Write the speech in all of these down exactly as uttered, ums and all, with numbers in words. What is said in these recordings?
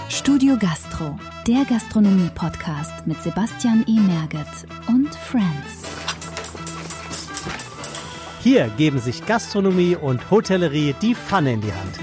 Studio Gastro, der Gastronomie-Podcast mit Sebastian E. Merget und Friends. Hier geben sich Gastronomie und Hotellerie die Pfanne in die Hand.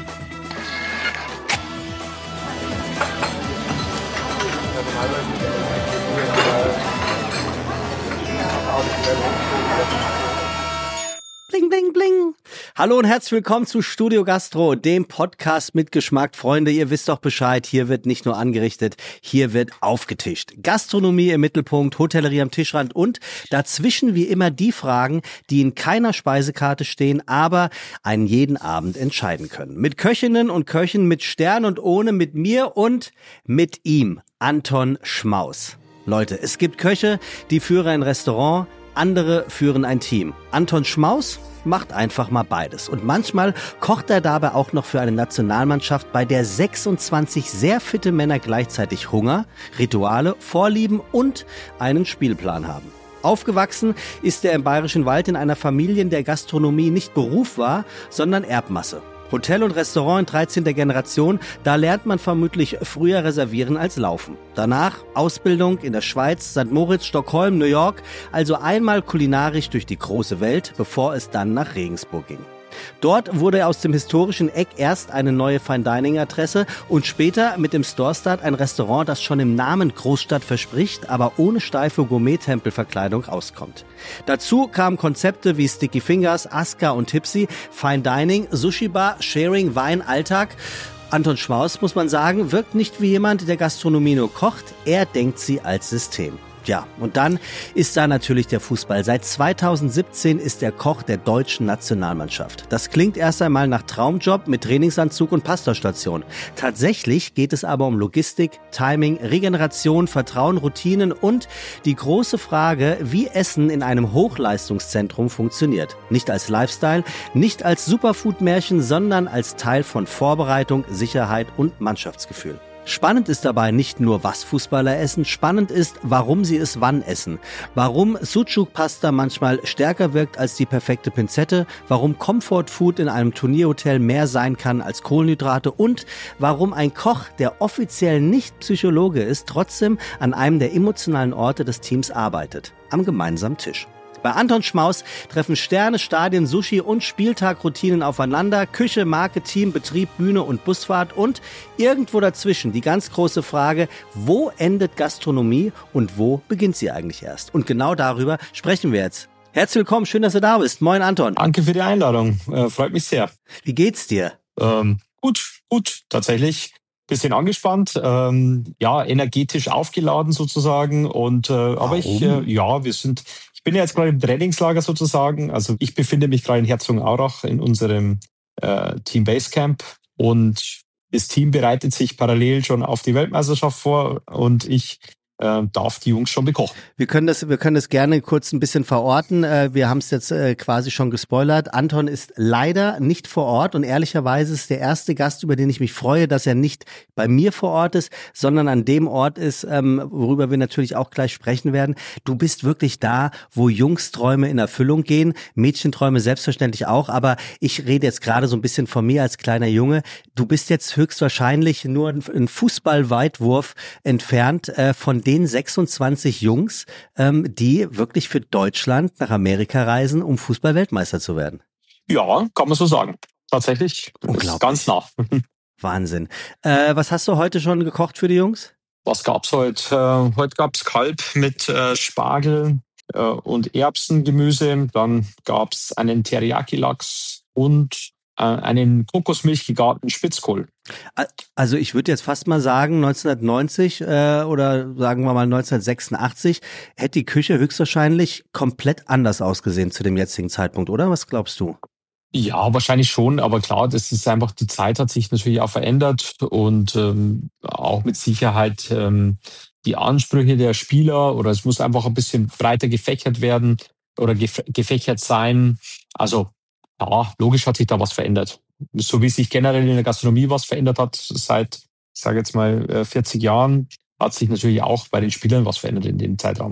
Bling, bling, bling. Hallo und herzlich willkommen zu Studio Gastro, dem Podcast mit Geschmack. Freunde, ihr wisst doch Bescheid, hier wird nicht nur angerichtet, hier wird aufgetischt. Gastronomie im Mittelpunkt, Hotellerie am Tischrand und dazwischen wie immer die Fragen, die in keiner Speisekarte stehen, aber einen jeden Abend entscheiden können. Mit Köchinnen und Köchen, mit Stern und ohne, mit mir und mit ihm, Anton Schmaus. Leute, es gibt Köche, die führen ein Restaurant, andere führen ein Team. Anton Schmaus macht einfach mal beides. Und manchmal kocht er dabei auch noch für eine Nationalmannschaft, bei der sechsundzwanzig sehr fitte Männer gleichzeitig Hunger, Rituale, Vorlieben und einen Spielplan haben. Aufgewachsen ist er im Bayerischen Wald in einer Familie, in der Gastronomie nicht Beruf war, sondern Erbmasse. Hotel und Restaurant in dreizehnter Generation, da lernt man vermutlich früher reservieren als laufen. Danach Ausbildung in der Schweiz, Sankt Moritz, Stockholm, New York, also einmal kulinarisch durch die große Welt, bevor es dann nach Regensburg ging. Dort wurde er aus dem historischen Eck erst eine neue Fine-Dining-Adresse und später mit dem Storestart ein Restaurant, das schon im Namen Großstadt verspricht, aber ohne steife Gourmet-Tempelverkleidung auskommt. Dazu kamen Konzepte wie Sticky Fingers, Aska und Tipsy, Fine Dining, Sushi Bar, Sharing, Wein, Alltag. Anton Schmaus, muss man sagen, wirkt nicht wie jemand, der Gastronomie nur kocht, er denkt sie als System. Ja, und dann ist da natürlich der Fußball. Seit zweitausendsiebzehn ist er Koch der deutschen Nationalmannschaft. Das klingt erst einmal nach Traumjob mit Trainingsanzug und Pastastation. Tatsächlich geht es aber um Logistik, Timing, Regeneration, Vertrauen, Routinen und die große Frage, wie Essen in einem Hochleistungszentrum funktioniert. Nicht als Lifestyle, nicht als Superfood-Märchen, sondern als Teil von Vorbereitung, Sicherheit und Mannschaftsgefühl. Spannend ist dabei nicht nur, was Fußballer essen, spannend ist, warum sie es wann essen. Warum Sucuk-Pasta manchmal stärker wirkt als die perfekte Pinzette, warum Comfort Food in einem Turnierhotel mehr sein kann als Kohlenhydrate und warum ein Koch, der offiziell nicht Psychologe ist, trotzdem an einem der emotionalen Orte des Teams arbeitet, am gemeinsamen Tisch. Bei Anton Schmaus treffen Sterne, Stadien, Sushi und Spieltagroutinen aufeinander, Küche, Marke, Team, Betrieb, Bühne und Busfahrt und irgendwo dazwischen die ganz große Frage, wo endet Gastronomie und wo beginnt sie eigentlich erst? Und genau darüber sprechen wir jetzt. Herzlich willkommen, schön, dass du da bist. Moin Anton. Danke für die Einladung, äh, freut mich sehr. Wie geht's dir? Ähm, gut, gut, tatsächlich. Bisschen angespannt, ähm, ja, energetisch aufgeladen sozusagen und äh, aber ich, äh, ja, wir sind, ich bin ja jetzt gerade im Trainingslager sozusagen, also ich befinde mich gerade in Herzogenaurach in unserem äh, Team Basecamp und das Team bereitet sich parallel schon auf die Weltmeisterschaft vor und ich äh, darf die Jungs schon bekochen. Wir können das, wir können das gerne kurz ein bisschen verorten. Wir haben es jetzt äh, quasi schon gespoilert. Anton ist leider nicht vor Ort und ehrlicherweise ist der erste Gast, über den ich mich freue, dass er nicht bei mir vor Ort ist, sondern an dem Ort ist, ähm, worüber wir natürlich auch gleich sprechen werden. Du bist wirklich da, wo Jungsträume in Erfüllung gehen, Mädchenträume selbstverständlich auch, aber ich rede jetzt gerade so ein bisschen von mir als kleiner Junge. Du bist jetzt höchstwahrscheinlich nur ein Fußballweitwurf entfernt äh, von den sechsundzwanzig Jungs, ähm, die wirklich für Deutschland nach Amerika reisen, um Fußball-Weltmeister zu werden. Ja, kann man so sagen. Tatsächlich. Unglaublich. Ganz nah. Wahnsinn. Äh, was hast du heute schon gekocht für die Jungs? Was gab's heute? Äh, heute gab's Kalb mit äh, Spargel äh, und Erbsengemüse. Dann gab's einen Teriyaki-Lachs und äh, einen kokosmilchgegarten Spitzkohl. Also ich würde jetzt fast mal sagen, neunzehnhundertneunzig äh, oder sagen wir mal neunzehnhundertsechsundachtzig hätte die Küche höchstwahrscheinlich komplett anders ausgesehen zu dem jetzigen Zeitpunkt, oder? Was glaubst du? Ja, wahrscheinlich schon, aber klar, das ist einfach, die Zeit hat sich natürlich auch verändert und ähm, auch mit Sicherheit ähm, die Ansprüche der Spieler oder es muss einfach ein bisschen breiter gefächert werden oder gef- gefächert sein. Also ja, logisch hat sich da was verändert. So wie sich generell in der Gastronomie was verändert hat seit, ich sage jetzt mal, vierzig Jahren, hat sich natürlich auch bei den Spielern was verändert in dem Zeitraum. Hm.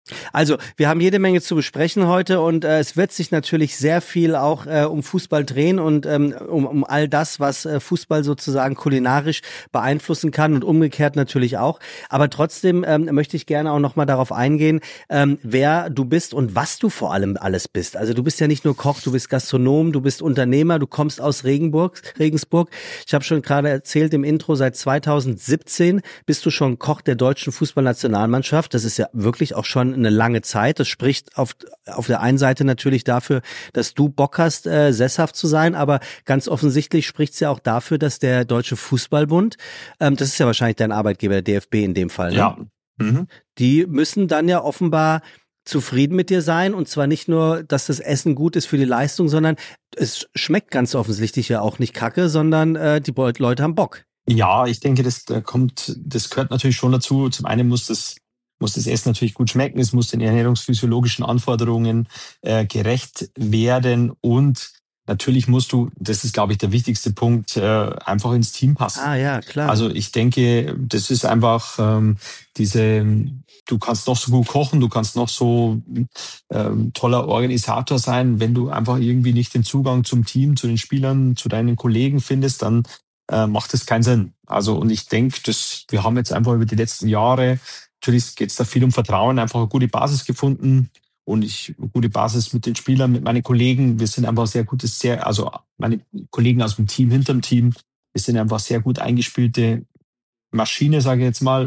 Also, wir haben jede Menge zu besprechen heute und äh, es wird sich natürlich sehr viel auch äh, um Fußball drehen und ähm, um, um all das, was äh, Fußball sozusagen kulinarisch beeinflussen kann und umgekehrt natürlich auch. Aber trotzdem ähm, möchte ich gerne auch nochmal darauf eingehen, ähm, wer du bist und was du vor allem alles bist. Also du bist ja nicht nur Koch, du bist Gastronom, du bist Unternehmer, du kommst aus Regenburg, Regensburg. Ich habe schon gerade erzählt im Intro, seit zweitausendsiebzehn bist du schon Koch der deutschen Fußballnationalmannschaft. Das ist ja wirklich auch schon eine lange Zeit. Das spricht auf auf der einen Seite natürlich dafür, dass du Bock hast, äh, sesshaft zu sein, aber ganz offensichtlich spricht es ja auch dafür, dass der Deutsche Fußballbund, ähm, das ist ja wahrscheinlich dein Arbeitgeber, der D F B in dem Fall, ne? Ja. Mhm. Die müssen dann ja offenbar zufrieden mit dir sein und zwar nicht nur, dass das Essen gut ist für die Leistung, sondern es schmeckt ganz offensichtlich ja auch nicht kacke, sondern äh, die Leute haben Bock. Ja, ich denke, das da kommt, das gehört natürlich schon dazu. Zum einen muss das muss das Essen natürlich gut schmecken, es muss den ernährungsphysiologischen Anforderungen äh, gerecht werden und natürlich musst du, das ist glaube ich der wichtigste Punkt, äh, einfach ins Team passen. Ah ja, klar. Also ich denke, das ist einfach ähm, diese, du kannst noch so gut kochen, du kannst noch so ähm, toller Organisator sein, wenn du einfach irgendwie nicht den Zugang zum Team, zu den Spielern, zu deinen Kollegen findest, dann äh, macht das keinen Sinn. Also und ich denke, dass wir haben jetzt einfach über die letzten Jahre, natürlich geht es da viel um Vertrauen, einfach eine gute Basis gefunden und ich eine gute Basis mit den Spielern, mit meinen Kollegen. Wir sind einfach sehr gutes, sehr, also meine Kollegen aus dem Team, hinterm Team, wir sind einfach sehr gut eingespielte Maschine, sage ich jetzt mal.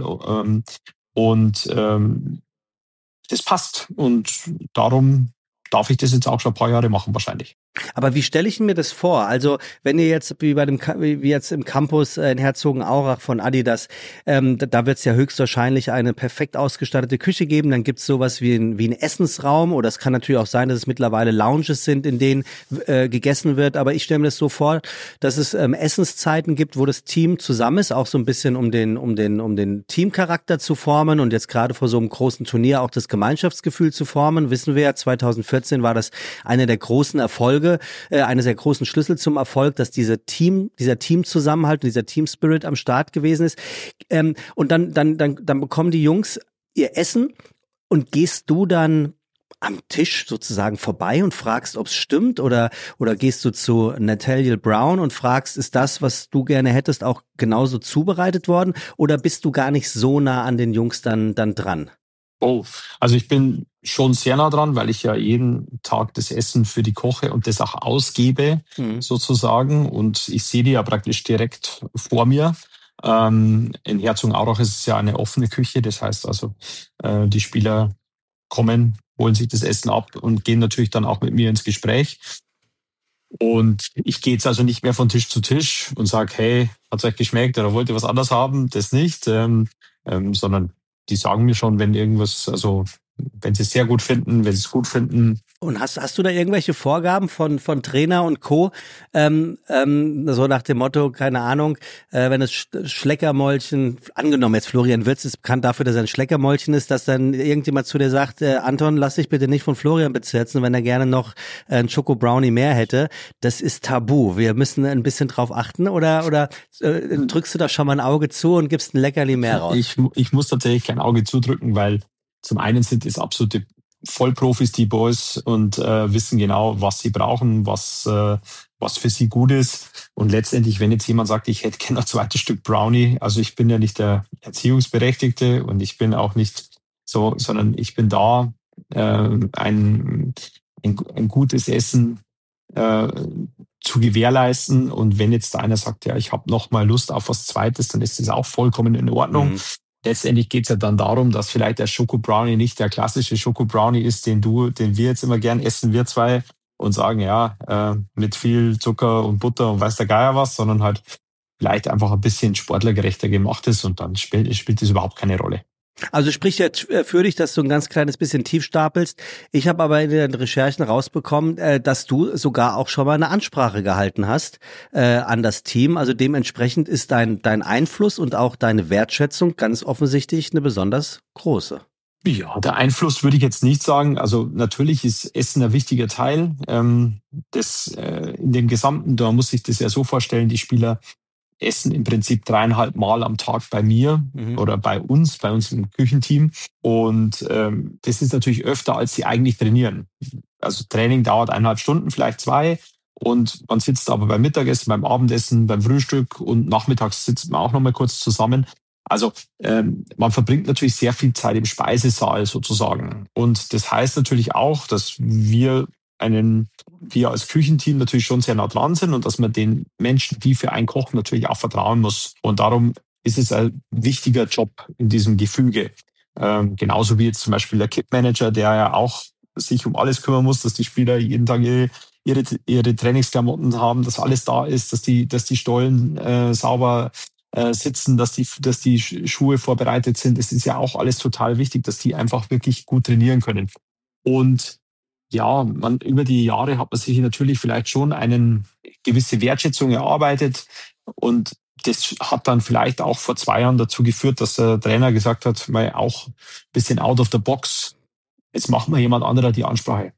Und ähm, das passt. Und darum darf ich das jetzt auch schon ein paar Jahre machen wahrscheinlich. Aber wie stelle ich mir das vor? Also wenn ihr jetzt wie bei dem wie jetzt im Campus in Herzogenaurach von Adidas, ähm, da, da wird es ja höchstwahrscheinlich eine perfekt ausgestattete Küche geben. Dann gibt's sowas wie ein wie ein Essensraum oder es kann natürlich auch sein, dass es mittlerweile Lounges sind, in denen äh, gegessen wird. Aber ich stelle mir das so vor, dass es ähm, Essenszeiten gibt, wo das Team zusammen ist, auch so ein bisschen um den um den um den Teamcharakter zu formen und jetzt gerade vor so einem großen Turnier auch das Gemeinschaftsgefühl zu formen. Wissen wir ja, zweitausendvierzehn war das einer der großen Erfolge. Eines der großen Schlüssel zum Erfolg, dass diese Team, dieser Teamzusammenhalt, dieser Team-Spirit am Start gewesen ist. Ähm, und dann, dann, dann, dann bekommen die Jungs ihr Essen und gehst du dann am Tisch sozusagen vorbei und fragst, ob es stimmt oder, oder gehst du zu Natalia Brown und fragst, ist das, was du gerne hättest, auch genauso zubereitet worden oder bist du gar nicht so nah an den Jungs dann, dann dran? Oh, also ich bin schon sehr nah dran, weil ich ja jeden Tag das Essen für die koche und das auch ausgebe, mhm. sozusagen. Und ich sehe die ja praktisch direkt vor mir. Ähm, in Herzogenaurach ist es ja eine offene Küche. Das heißt also, äh, die Spieler kommen, holen sich das Essen ab und gehen natürlich dann auch mit mir ins Gespräch. Und ich gehe jetzt also nicht mehr von Tisch zu Tisch und sage, hey, hat's euch geschmeckt oder wollt ihr was anderes haben? Das nicht, ähm, ähm, sondern die sagen mir schon, wenn irgendwas, also wenn sie es sehr gut finden, wenn sie es gut finden. Und hast hast du da irgendwelche Vorgaben von von Trainer und Co. Ähm, ähm, so nach dem Motto, keine Ahnung, äh, wenn es Sch- Schleckermäulchen, angenommen jetzt Florian Wirtz ist bekannt dafür, dass er ein Schleckermäulchen ist, dass dann irgendjemand zu dir sagt, äh, Anton, lass dich bitte nicht von Florian bezirzen, wenn er gerne noch äh, einen Schoko Brownie mehr hätte. Das ist tabu. Wir müssen ein bisschen drauf achten oder oder äh, drückst du da schon mal ein Auge zu und gibst ein Leckerli mehr raus? Ich ich muss tatsächlich kein Auge zudrücken, weil zum einen sind es absolute Vollprofis, die Boys, und äh, wissen genau, was sie brauchen, was äh, was für sie gut ist. Und letztendlich, wenn jetzt jemand sagt, ich hätte gerne ein zweites Stück Brownie, also ich bin ja nicht der Erziehungsberechtigte und ich bin auch nicht so, sondern ich bin da, äh, ein, ein, ein gutes Essen äh, zu gewährleisten. Und wenn jetzt einer sagt, ja, ich habe noch mal Lust auf was Zweites, dann ist das auch vollkommen in Ordnung. Mhm. Letztendlich geht es ja dann darum, dass vielleicht der Schoko Brownie nicht der klassische Schoko Brownie ist, den du, den wir jetzt immer gern essen, wir zwei, und sagen, ja, äh, mit viel Zucker und Butter und weiß der Geier was, sondern halt vielleicht einfach ein bisschen sportlergerechter gemacht ist und dann spielt, spielt das überhaupt keine Rolle. Also sprich jetzt für dich, dass du ein ganz kleines bisschen tief stapelst. Ich habe aber in den Recherchen rausbekommen, dass du sogar auch schon mal eine Ansprache gehalten hast äh, an das Team. Also dementsprechend ist dein dein Einfluss und auch deine Wertschätzung ganz offensichtlich eine besonders große. Ja, der Einfluss würde ich jetzt nicht sagen. Also natürlich ist Essen ein wichtiger Teil. Ähm, das äh, in dem Gesamten, da muss ich das ja so vorstellen, die Spieler essen im Prinzip dreieinhalb Mal am Tag bei mir mhm. oder bei uns, bei uns im Küchenteam. Und ähm, das ist natürlich öfter, als sie eigentlich trainieren. Also Training dauert eineinhalb Stunden, vielleicht zwei. Und man sitzt aber beim Mittagessen, beim Abendessen, beim Frühstück und nachmittags sitzt man auch noch mal kurz zusammen. Also ähm, man verbringt natürlich sehr viel Zeit im Speisesaal sozusagen. Und das heißt natürlich auch, dass wir einen, wir als Küchenteam natürlich schon sehr nah dran sind und dass man den Menschen, die für einen kochen, natürlich auch vertrauen muss. Und darum ist es ein wichtiger Job in diesem Gefüge. Ähm, genauso wie jetzt zum Beispiel der Kit-Manager, der ja auch sich um alles kümmern muss, dass die Spieler jeden Tag ihre, ihre, ihre Trainingsklamotten haben, dass alles da ist, dass die, dass die Stollen äh, sauber äh, sitzen, dass die, dass die Schuhe vorbereitet sind. Es ist ja auch alles total wichtig, dass die einfach wirklich gut trainieren können. Und ja, man, über die Jahre hat man sich natürlich vielleicht schon eine gewisse Wertschätzung erarbeitet und das hat dann vielleicht auch vor zwei Jahren dazu geführt, dass der Trainer gesagt hat, mal auch ein bisschen out of the box, jetzt machen wir jemand anderer die Ansprache.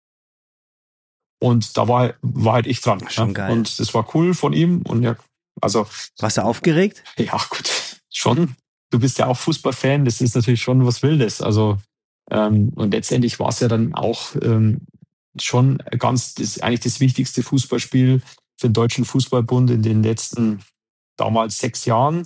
Und da war, war halt ich dran. Schon ja. geil. Und das war cool von ihm und ja, also. Warst du aufgeregt? Ja, gut, schon. Du bist ja auch Fußballfan, das ist natürlich schon was Wildes, also. Ähm, und letztendlich war es ja dann auch ähm, schon ganz, das eigentlich das wichtigste Fußballspiel für den Deutschen Fußballbund in den letzten damals sechs Jahren.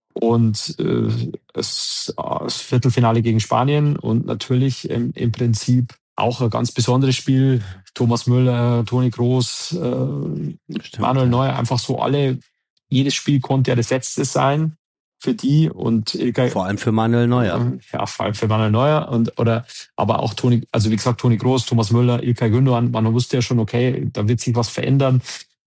Und äh, das, das Viertelfinale gegen Spanien und natürlich ähm, im Prinzip auch ein ganz besonderes Spiel. Thomas Müller, Toni Kroos, äh, Stimmt, Manuel Neuer, einfach so alle, jedes Spiel konnte ja das letzte sein. Für die und Ilkay, vor allem für Manuel Neuer. Ja, vor allem für Manuel Neuer und oder aber auch Toni, also wie gesagt, Toni Kroos, Thomas Müller, Ilkay Gündoğan, man wusste ja schon, okay, da wird sich was verändern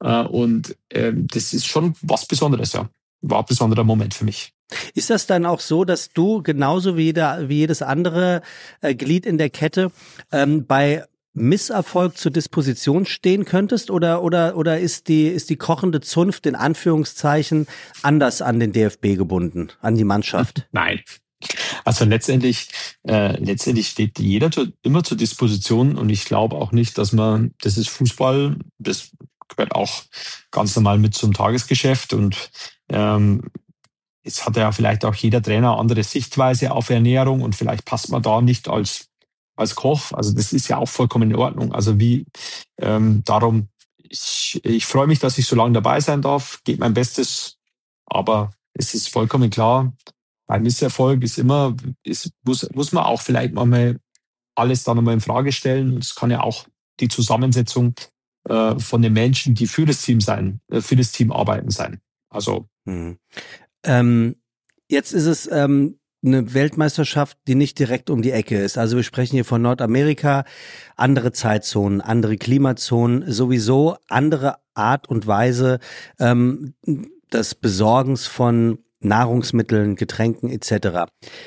und äh, das ist schon was Besonderes, ja. War ein besonderer Moment für mich. Ist das dann auch so, dass du genauso wie, jeder, wie jedes andere äh, Glied in der Kette ähm, bei Misserfolg zur Disposition stehen könntest oder oder oder ist die ist die kochende Zunft in Anführungszeichen anders an den D F B gebunden, an die Mannschaft? Nein. Also letztendlich äh, letztendlich steht jeder zu, immer zur Disposition und ich glaube auch nicht, dass man, das ist Fußball, das gehört auch ganz normal mit zum Tagesgeschäft und ähm, jetzt hat ja vielleicht auch jeder Trainer eine andere Sichtweise auf Ernährung und vielleicht passt man da nicht als als Koch, also das ist ja auch vollkommen in Ordnung. Also wie, ähm, darum, ich, ich freue mich, dass ich so lange dabei sein darf, gebe mein Bestes, aber es ist vollkommen klar, ein Misserfolg ist immer, ist, muss, muss man auch vielleicht mal alles dann nochmal in Frage stellen. Es kann ja auch die Zusammensetzung äh, von den Menschen, die für das Team sein, äh, für das Team arbeiten sein. Also. Hm. Ähm, jetzt ist es, ähm eine Weltmeisterschaft, die nicht direkt um die Ecke ist. Also wir sprechen hier von Nordamerika, andere Zeitzonen, andere Klimazonen, sowieso andere Art und Weise ähm, des Besorgens von Nahrungsmitteln, Getränken et cetera.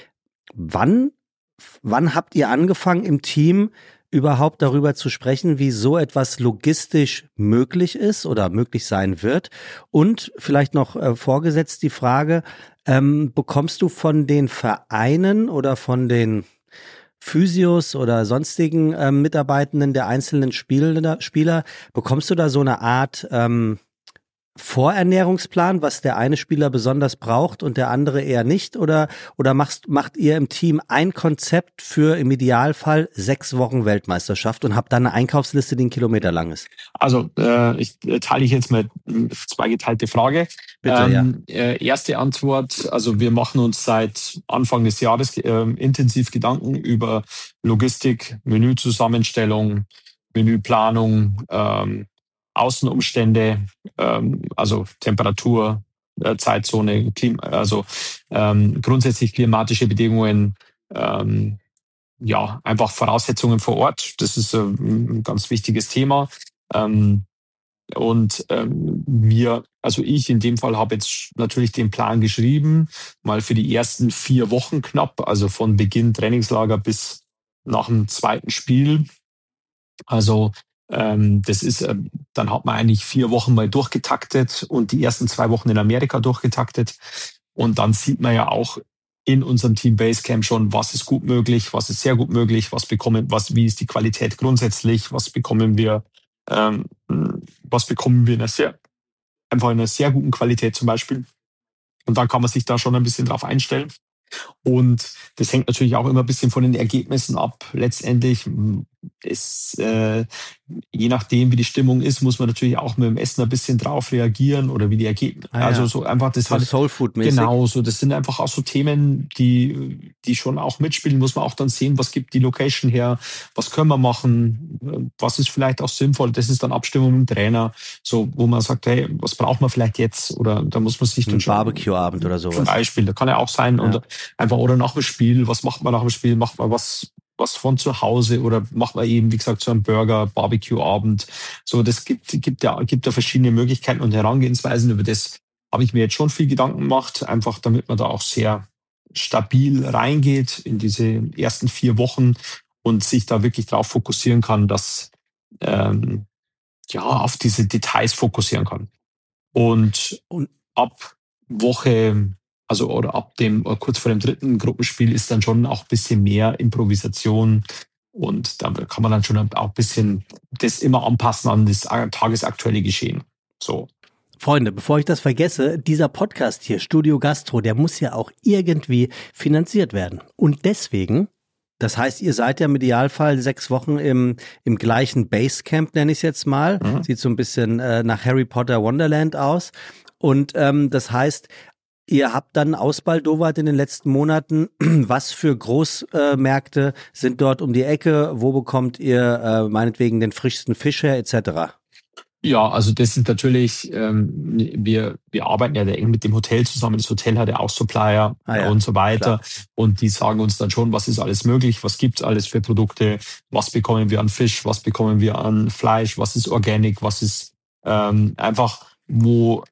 Wann, wann habt ihr angefangen im Team überhaupt darüber zu sprechen, wie so etwas logistisch möglich ist oder möglich sein wird? Und vielleicht noch äh, vorgesetzt die Frage, ähm, bekommst du von den Vereinen oder von den Physios oder sonstigen ähm, Mitarbeitenden der einzelnen Spieler, Spieler, bekommst du da so eine Art ähm, Vorernährungsplan, was der eine Spieler besonders braucht und der andere eher nicht? Oder oder machst, macht ihr im Team ein Konzept für im Idealfall sechs Wochen Weltmeisterschaft und habt dann eine Einkaufsliste, die einen Kilometer lang ist? Also äh, ich teile ich jetzt mal zweigeteilte Frage. Bitte, ähm, ja. äh, erste Antwort, also wir machen uns seit Anfang des Jahres äh, intensiv Gedanken über Logistik, Menüzusammenstellung, Menüplanung, ähm, Außenumstände, ähm, also Temperatur, äh, Zeitzone, Klima, also ähm, grundsätzlich klimatische Bedingungen, ähm, ja, einfach Voraussetzungen vor Ort. Das ist äh, ein ganz wichtiges Thema. Ähm, und ähm, wir, also ich in dem Fall habe jetzt natürlich den Plan geschrieben, mal für die ersten vier Wochen knapp, also von Beginn Trainingslager bis nach dem zweiten Spiel. Also ähm, das ist, äh, dann hat man eigentlich vier Wochen mal durchgetaktet und die ersten zwei Wochen in Amerika durchgetaktet. Und dann sieht man ja auch in unserem Team Basecamp schon, was ist gut möglich, was ist sehr gut möglich, was bekommen, was, wie ist die Qualität grundsätzlich, was bekommen wir, ähm, was bekommen wir in einer sehr, einfach in einer sehr guten Qualität zum Beispiel. Und dann kann man sich da schon ein bisschen drauf einstellen. Und das hängt natürlich auch immer ein bisschen von den Ergebnissen ab. Letztendlich ist, äh, je nachdem, wie die Stimmung ist, muss man natürlich auch mit dem Essen ein bisschen drauf reagieren oder wie die Ergebnisse. Ah, ja. Also so einfach das so hat Soulfood-mäßig. Genau, so das sind einfach auch so Themen, die die schon auch mitspielen. Muss man auch dann sehen, was gibt die Location her, was können wir machen, was ist vielleicht auch sinnvoll. Das ist dann Abstimmung mit dem Trainer, so wo man sagt, hey, was braucht man vielleicht jetzt oder da muss man sich Ein dann schon Barbecue-Abend oder sowas. Zum Beispiel, da kann ja auch sein Ja. und einfach oder nach dem Spiel, was macht man nach dem Spiel, macht man was was von zu Hause oder macht man eben, wie gesagt, so einen Burger, Barbecue-Abend. So, das gibt, gibt ja, gibt ja verschiedene Möglichkeiten und Herangehensweisen. Über das habe ich mir jetzt schon viel Gedanken gemacht, einfach damit man da auch sehr stabil reingeht in diese ersten vier Wochen und sich da wirklich drauf fokussieren kann, dass, ähm, ja, auf diese Details fokussieren kann. Und, und ab Woche, also oder ab dem, kurz vor dem dritten Gruppenspiel ist dann schon auch ein bisschen mehr Improvisation und da kann man dann schon auch ein bisschen das immer anpassen an das tagesaktuelle Geschehen. So. Freunde, bevor ich das vergesse, dieser Podcast hier, Studio Gastro, der muss ja auch irgendwie finanziert werden. Und deswegen, das heißt, ihr seid ja im Idealfall sechs Wochen im, im gleichen Basecamp, nenne ich es jetzt mal. Mhm. Sieht so ein bisschen äh, nach Harry Potter Wonderland aus. Und ähm, das heißt, ihr habt dann ausbaldowert in den letzten Monaten. Was für Großmärkte sind dort um die Ecke? Wo bekommt ihr äh, meinetwegen den frischsten Fisch her, et cetera? Ja, also das ist natürlich, ähm, wir wir arbeiten ja eng mit dem Hotel zusammen. Das Hotel hat ja auch Supplier ah ja, und so weiter. Klar. Und die sagen uns dann schon, was ist alles möglich, was gibt's alles für Produkte, was bekommen wir an Fisch, was bekommen wir an Fleisch, was ist Organic, was ist ähm, einfach, wo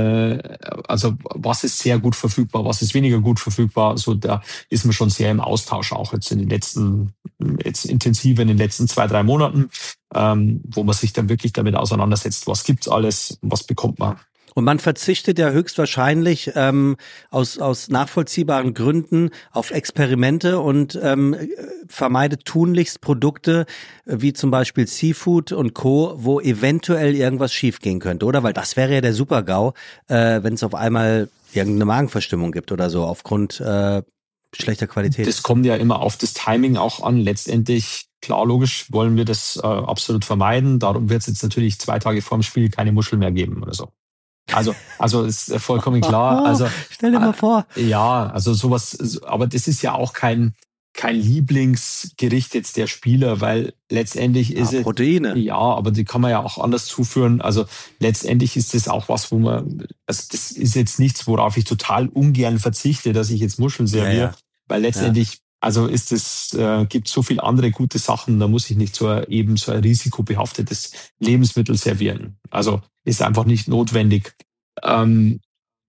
also was ist sehr gut verfügbar, was ist weniger gut verfügbar. So, da ist man schon sehr im Austausch, auch jetzt in den letzten, jetzt intensiv in den letzten zwei, drei Monaten, ähm, wo man sich dann wirklich damit auseinandersetzt, was gibt's alles, was bekommt man. Und man verzichtet ja höchstwahrscheinlich ähm, aus, aus nachvollziehbaren Gründen auf Experimente und ähm, vermeidet tunlichst Produkte wie zum Beispiel Seafood und Co., wo eventuell irgendwas schiefgehen könnte, oder? Weil das wäre ja der Super-GAU, äh, wenn es auf einmal irgendeine Magenverstimmung gibt oder so aufgrund äh, schlechter Qualität. Das kommt ja immer auf das Timing auch an. Letztendlich, klar, logisch, wollen wir das äh, absolut vermeiden. Darum wird es jetzt natürlich zwei Tage vorm Spiel keine Muschel mehr geben oder so. Also, also ist vollkommen klar. Also, stell dir mal vor. Ja, also sowas, aber das ist ja auch kein, kein Lieblingsgericht jetzt der Spieler, weil letztendlich ist ja, es. Proteine. Ja, aber die kann man ja auch anders zuführen. Also letztendlich ist das auch was, wo man, also das ist jetzt nichts, worauf ich total ungern verzichte, dass ich jetzt Muscheln serviere, ja, ja. Weil letztendlich, ja. also ist es, äh, gibt so viel andere gute Sachen, da muss ich nicht so eben so ein risikobehaftetes Lebensmittel servieren. Also ist einfach nicht notwendig. Ähm,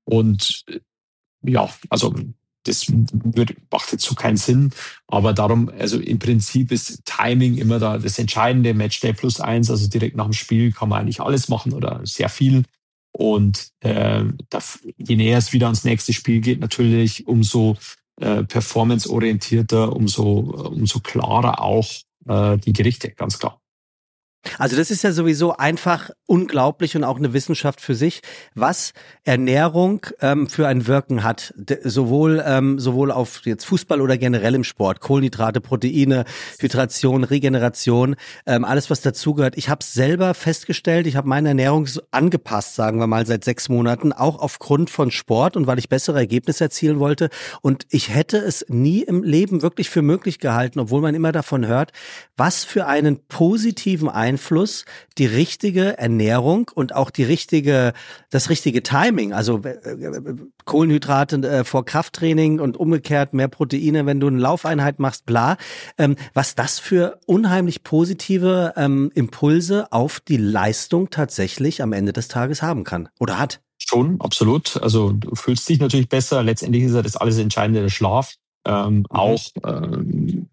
und ja, also das wird, macht jetzt so keinen Sinn. Aber darum, also im Prinzip ist Timing immer da das Entscheidende. Matchday plus eins, also direkt nach dem Spiel kann man eigentlich alles machen oder sehr viel. Und äh, da, je näher es wieder ans nächste Spiel geht, natürlich umso äh, performanceorientierter, umso, umso klarer auch äh, die Gerichte, ganz klar. Also das ist ja sowieso einfach unglaublich und auch eine Wissenschaft für sich, was Ernährung ähm, für ein Wirken hat, De- sowohl ähm, sowohl auf jetzt Fußball oder generell im Sport, Kohlenhydrate, Proteine, Hydration, Regeneration, ähm, alles was dazugehört. Ich habe selber festgestellt, ich habe meine Ernährung so angepasst, sagen wir mal seit sechs Monaten, auch aufgrund von Sport und weil ich bessere Ergebnisse erzielen wollte. Und ich hätte es nie im Leben wirklich für möglich gehalten, obwohl man immer davon hört, was für einen positiven Einfluss Einfluss die richtige Ernährung und auch die richtige, das richtige Timing, also äh, Kohlenhydrate äh, vor Krafttraining und umgekehrt mehr Proteine, wenn du eine Laufeinheit machst, bla, ähm, was das für unheimlich positive ähm, Impulse auf die Leistung tatsächlich am Ende des Tages haben kann oder hat. Schon, absolut. Also du fühlst dich natürlich besser. Letztendlich ist ja das alles Entscheidende der Schlaf. Ähm, mhm. Auch ähm,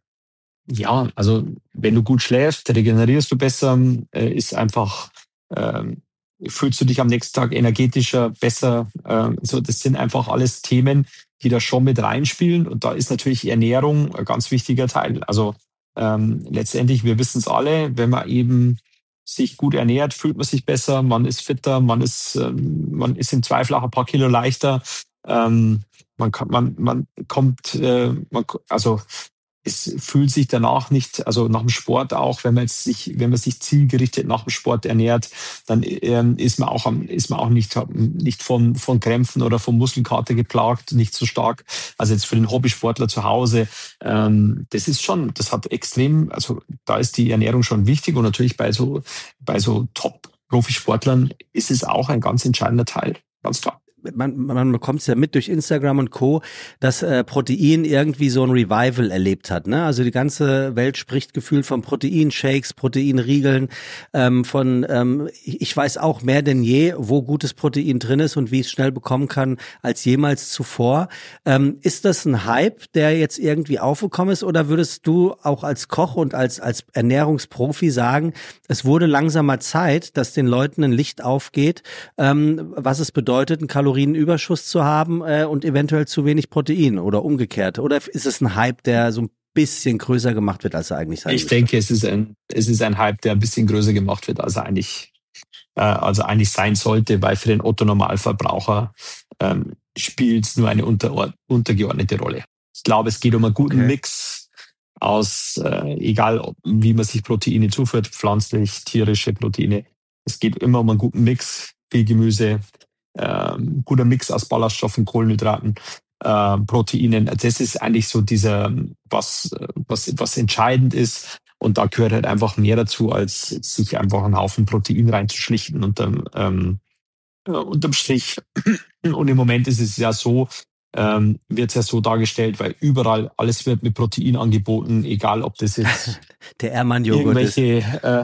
Ja, also wenn du gut schläfst, regenerierst du besser, äh, ist einfach, ähm, fühlst du dich am nächsten Tag energetischer, besser. Äh, so, das sind einfach alles Themen, die da schon mit reinspielen. Und da ist natürlich Ernährung ein ganz wichtiger Teil. Also ähm, letztendlich, wir wissen es alle, wenn man eben sich gut ernährt, fühlt man sich besser, man ist fitter, man ist, ähm, man ist im Zweifel auch ein paar Kilo leichter. Ähm, man kann, man, man kommt, äh, man, also es fühlt sich danach nicht, also nach dem Sport auch, wenn man jetzt sich, wenn man sich zielgerichtet nach dem Sport ernährt, dann ähm, ist man auch, ist man auch nicht, nicht von, von Krämpfen oder von Muskelkater geplagt, nicht so stark. Also jetzt für den Hobbysportler zu Hause, ähm, das ist schon, das hat extrem, also da ist die Ernährung schon wichtig und natürlich bei so, bei so Top-Profisportlern ist es auch ein ganz entscheidender Teil, ganz klar. Man, man bekommt es ja mit durch Instagram und Co., dass äh, Protein irgendwie so ein Revival erlebt hat. Ne? Also die ganze Welt spricht gefühlt von Proteinshakes, Proteinriegeln, ähm, von ähm, ich weiß auch mehr denn je, wo gutes Protein drin ist und wie ich es schnell bekommen kann als jemals zuvor. Ähm, ist das ein Hype, der jetzt irgendwie aufgekommen ist, oder würdest du auch als Koch und als als Ernährungsprofi sagen, es wurde langsamer Zeit, dass den Leuten ein Licht aufgeht, ähm, was es bedeutet, ein Kalorien Kalorienüberschuss zu haben äh, und eventuell zu wenig Protein oder umgekehrt? Oder ist es ein Hype, der so ein bisschen größer gemacht wird, als er eigentlich sein Ich müsste? denke, es ist ein, es ist ein Hype, der ein bisschen größer gemacht wird, als er eigentlich, äh, als er eigentlich sein sollte, weil für den Otto-Normalverbraucher ähm, spielt es nur eine unter, untergeordnete Rolle. Ich glaube, es geht um einen guten okay. Mix aus, äh, egal wie man sich Proteine zuführt, pflanzlich, tierische Proteine. Es geht immer um einen guten Mix, viel Gemüse, Ähm, guter Mix aus Ballaststoffen, Kohlenhydraten, äh, Proteinen. Das ist eigentlich so dieser, was, was, was entscheidend ist. Und da gehört halt einfach mehr dazu, als sich einfach einen Haufen Protein reinzuschlichten unterm, ähm, äh, unterm Strich. Und im Moment ist es ja so, ähm, wird es ja so dargestellt, weil überall alles wird mit Protein angeboten, egal ob das jetzt der Ehrmann-Joghurt ist. Äh,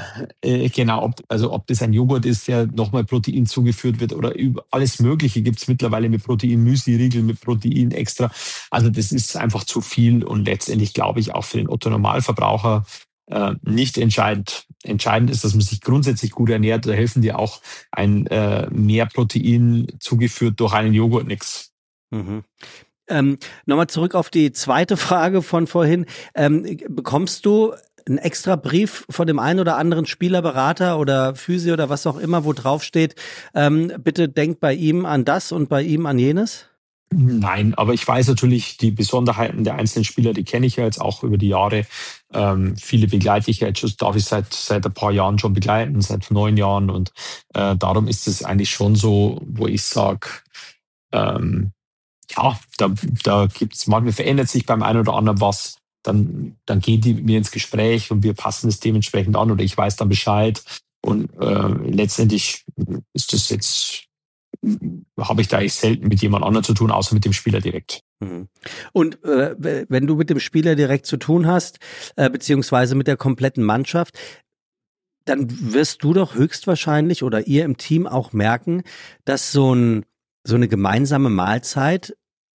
äh, genau, ob, also ob das ein Joghurt ist, der nochmal Protein zugeführt wird oder über, alles Mögliche gibt es mittlerweile mit Protein, Müsli-Riegel mit Protein extra. Also das ist einfach zu viel und letztendlich glaube ich auch für den Otto-Normalverbraucher äh, nicht entscheidend. Entscheidend ist, dass man sich grundsätzlich gut ernährt. Da helfen dir auch ein äh, mehr Protein zugeführt durch einen Joghurt nichts. Mhm. Ähm, nochmal zurück auf die zweite Frage von vorhin. Ähm, bekommst du einen extra Brief von dem einen oder anderen Spielerberater oder Physio oder was auch immer, wo drauf steht, ähm, bitte denkt bei ihm an das und bei ihm an jenes? Nein, aber ich weiß natürlich die Besonderheiten der einzelnen Spieler, die kenne ich ja jetzt auch über die Jahre. Ähm, viele begleite ich ja jetzt, darf ich seit seit ein paar Jahren schon begleiten, seit neun Jahren und äh, darum ist es eigentlich schon so, wo ich sage, ähm, ja, da, da gibt's, manchmal verändert sich beim einen oder anderen was, dann, dann gehen die mit mir ins Gespräch und wir passen es dementsprechend an oder ich weiß dann Bescheid und äh, letztendlich ist das jetzt, habe ich da eigentlich selten mit jemand anderem zu tun, außer mit dem Spieler direkt. Und äh, wenn du mit dem Spieler direkt zu tun hast, äh, beziehungsweise mit der kompletten Mannschaft, dann wirst du doch höchstwahrscheinlich oder ihr im Team auch merken, dass so ein so eine gemeinsame Mahlzeit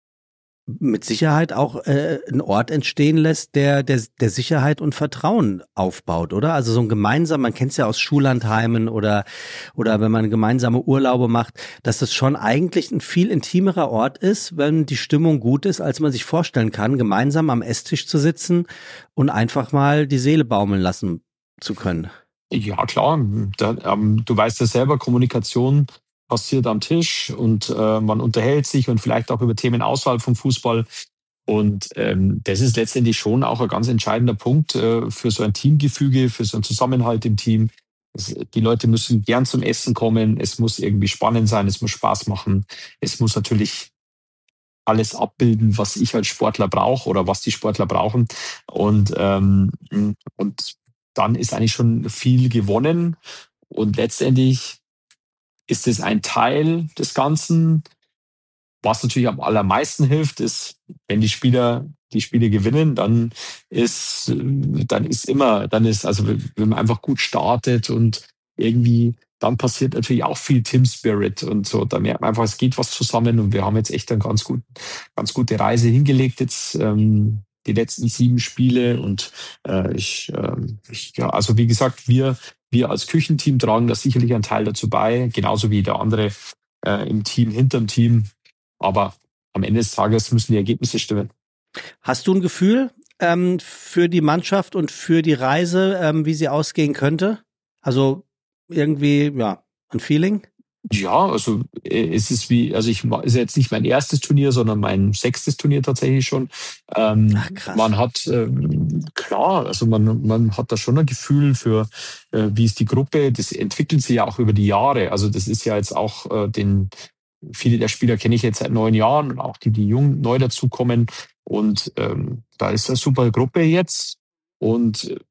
mit Sicherheit auch äh, einen Ort entstehen lässt, der, der der Sicherheit und Vertrauen aufbaut, oder? Also so ein gemeinsam, man kennt es ja aus Schullandheimen oder oder wenn man gemeinsame Urlaube macht, dass das schon eigentlich ein viel intimerer Ort ist, wenn die Stimmung gut ist, als man sich vorstellen kann, gemeinsam am Esstisch zu sitzen und einfach mal die Seele baumeln lassen zu können. Ja, klar. Da, ähm, du weißt ja selber, Kommunikation passiert am Tisch und äh, man unterhält sich und vielleicht auch über Themen außerhalb vom Fußball. Und ähm, das ist letztendlich schon auch ein ganz entscheidender Punkt äh, für so ein Teamgefüge, für so einen Zusammenhalt im Team. Es, die Leute müssen gern zum Essen kommen. Es muss irgendwie spannend sein. Es muss Spaß machen. Es muss natürlich alles abbilden, was ich als Sportler brauche oder was die Sportler brauchen. Und, ähm, und dann ist eigentlich schon viel gewonnen. Und letztendlich ist es ein Teil des Ganzen. Was natürlich am allermeisten hilft, ist, wenn die Spieler die Spiele gewinnen, dann ist, dann ist immer, dann ist, also wenn man einfach gut startet und irgendwie, dann passiert natürlich auch viel Team Spirit und so. Da merkt man einfach, es geht was zusammen und wir haben jetzt echt eine ganz gut, ganz gute Reise hingelegt jetzt, ähm, die letzten sieben Spiele und äh, ich, äh, ich, ja, also wie gesagt, wir Wir als Küchenteam tragen da sicherlich einen Teil dazu bei, genauso wie der andere äh, im Team, hinterm Team. Aber am Ende des Tages müssen die Ergebnisse stimmen. Hast du ein Gefühl ähm, für die Mannschaft und für die Reise, ähm, wie sie ausgehen könnte? Also irgendwie, ja, ein Feeling? Ja, also es ist wie, also ich ist jetzt nicht mein erstes Turnier, sondern mein sechstes Turnier tatsächlich schon. Ähm, Ach, krass. Man hat ähm, klar, also man man hat da schon ein Gefühl für, äh, wie ist die Gruppe. Das entwickelt sich ja auch über die Jahre. Also das ist ja jetzt auch äh, den viele der Spieler kenne ich jetzt seit neun Jahren und auch die, die jung neu dazukommen. Und ähm, da ist eine super Gruppe jetzt. Und äh,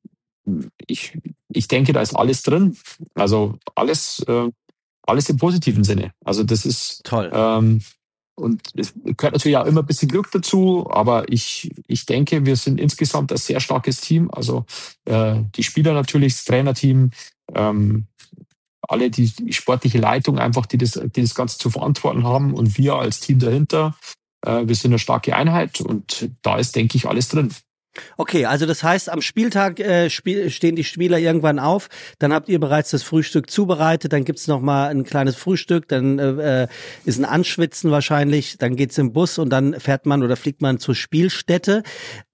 ich ich denke, da ist alles drin. Also alles äh, alles im positiven Sinne. Also das ist toll. Ähm, und es gehört natürlich auch immer ein bisschen Glück dazu, aber ich, ich denke, wir sind insgesamt ein sehr starkes Team. Also äh, die Spieler natürlich, das Trainerteam, ähm, alle die, die sportliche Leitung einfach, die das, die das Ganze zu verantworten haben und wir als Team dahinter. Äh, wir sind eine starke Einheit und da ist, denke ich, alles drin. Okay, also das heißt, am Spieltag äh, spiel, stehen die Spieler irgendwann auf, dann habt ihr bereits das Frühstück zubereitet, dann gibt's noch mal ein kleines Frühstück, dann äh, ist ein Anschwitzen wahrscheinlich, dann geht's im Bus und dann fährt man oder fliegt man zur Spielstätte.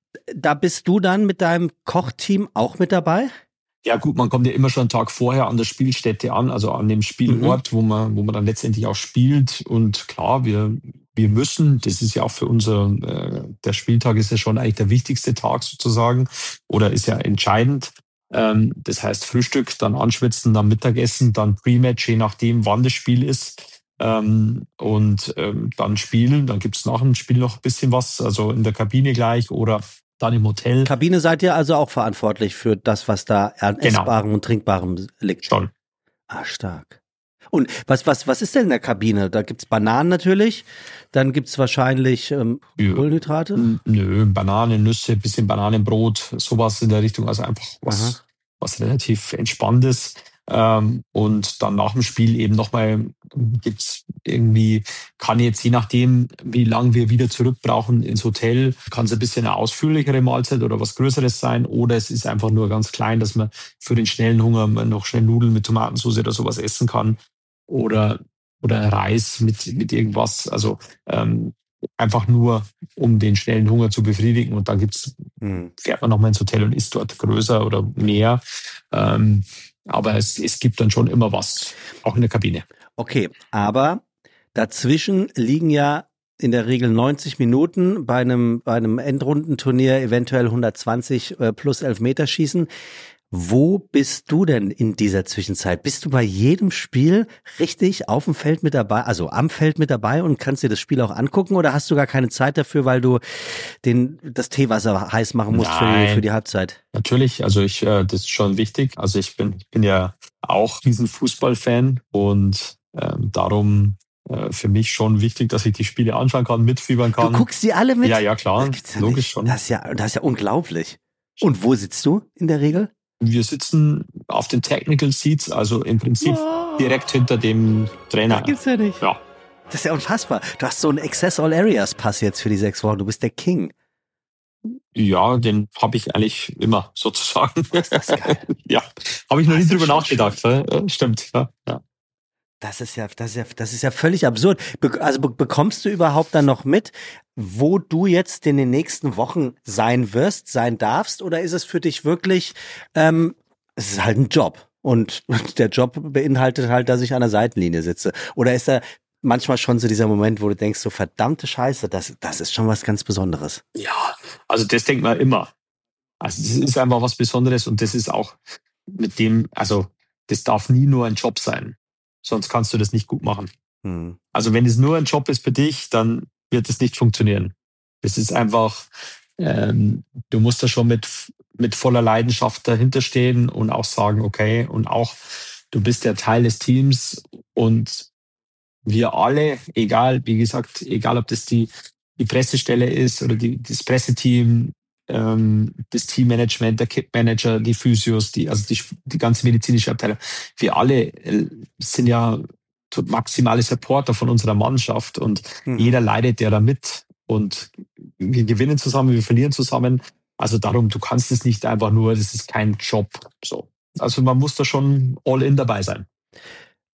Da bist du dann mit deinem Kochteam auch mit dabei? Ja gut, man kommt ja immer schon einen Tag vorher an der Spielstätte an, also an dem Spielort, mhm. wo man wo man dann letztendlich auch spielt. Und klar, wir wir müssen, das ist ja auch für unser, äh, der Spieltag ist ja schon eigentlich der wichtigste Tag sozusagen oder ist ja entscheidend. Ähm, das heißt Frühstück, dann Anschwitzen, dann Mittagessen, dann Pre-Match, je nachdem, wann das Spiel ist. Ähm, und ähm, dann spielen, dann gibt's nach dem Spiel noch ein bisschen was, also in der Kabine gleich oder dann im Hotel. Kabine seid ihr also auch verantwortlich für das, was da an Genau. Essbarem und Trinkbarem liegt? Schon. Ah, stark. Und was was was ist denn in der Kabine? Da gibt's Bananen natürlich, dann gibt's wahrscheinlich ähm, Ja. Kohlenhydrate? Nö, Bananen, Nüsse, bisschen Bananenbrot, sowas in der Richtung. Also einfach was, was relativ Entspanntes. Ähm, und dann nach dem Spiel eben nochmal gibt's irgendwie, kann jetzt je nachdem, wie lang wir wieder zurück brauchen ins Hotel, kann es ein bisschen eine ausführlichere Mahlzeit oder was Größeres sein. Oder es ist einfach nur ganz klein, dass man für den schnellen Hunger noch schnell Nudeln mit Tomatensauce oder sowas essen kann. Oder, oder Reis mit, mit irgendwas. Also ähm, einfach nur, um den schnellen Hunger zu befriedigen. Und dann gibt's, hm. fährt man nochmal ins Hotel und isst dort größer oder mehr. Ähm, aber es, es gibt dann schon immer was, auch in der Kabine. Okay, aber dazwischen liegen ja in der Regel neunzig Minuten bei einem, bei einem Endrundenturnier, eventuell hundertzwanzig äh, plus Elfmeterschießen. Wo bist du denn in dieser Zwischenzeit? Bist du bei jedem Spiel richtig auf dem Feld mit dabei, also am Feld mit dabei und kannst dir das Spiel auch angucken oder hast du gar keine Zeit dafür, weil du den, das Teewasser heiß machen musst für die, für die Halbzeit? Natürlich, also ich, äh, das ist schon wichtig. Also ich bin, ich bin ja auch riesen Fußballfan und ähm, darum äh, für mich schon wichtig, dass ich die Spiele anschauen kann, mitfiebern kann. Du guckst sie alle mit? Ja, ja, klar, ja logisch nicht. schon. Das ist ja, das ist ja unglaublich. Und wo sitzt du in der Regel? Wir sitzen auf den Technical Seats, also im Prinzip oh. direkt hinter dem Trainer. Das gibt's ja nicht. Ja. Das ist ja unfassbar. Du hast so einen Access All Areas Pass jetzt für die sechs Wochen. Du bist der King. Ja, den habe ich eigentlich immer sozusagen. Das ist geil. Ja, habe ich noch nie drüber nachgedacht. Ja, stimmt. Ja, ja. Das ist ja, das ist ja, das ist ja völlig absurd. Be- also be- bekommst du überhaupt dann noch mit, wo du jetzt in den nächsten Wochen sein wirst, sein darfst, oder ist es für dich wirklich, ähm, es ist halt ein Job und der Job beinhaltet halt, dass ich an der Seitenlinie sitze? Oder ist da manchmal schon so dieser Moment, wo du denkst, so verdammte Scheiße, das, das ist schon was ganz Besonderes? Ja, also das denkt man immer. Also das ist einfach was Besonderes und das ist auch mit dem, also das darf nie nur ein Job sein. Sonst kannst du das nicht gut machen. Hm. Also wenn es nur ein Job ist für dich, dann wird es nicht funktionieren. Es ist einfach, ähm, du musst da schon mit, mit voller Leidenschaft dahinter stehen und auch sagen, okay, und auch du bist ja Teil des Teams und wir alle, egal, wie gesagt, egal ob das die, die Pressestelle ist oder die, das Presseteam, ähm, das Teammanagement, der Kit-Manager, die Physios, die, also die, die ganze medizinische Abteilung. Wir alle sind ja maximale Supporter von unserer Mannschaft und mhm. jeder leidet ja da mit und wir gewinnen zusammen, wir verlieren zusammen. Also darum, du kannst es nicht einfach nur, das ist kein Job. So. Also man muss da schon all in dabei sein.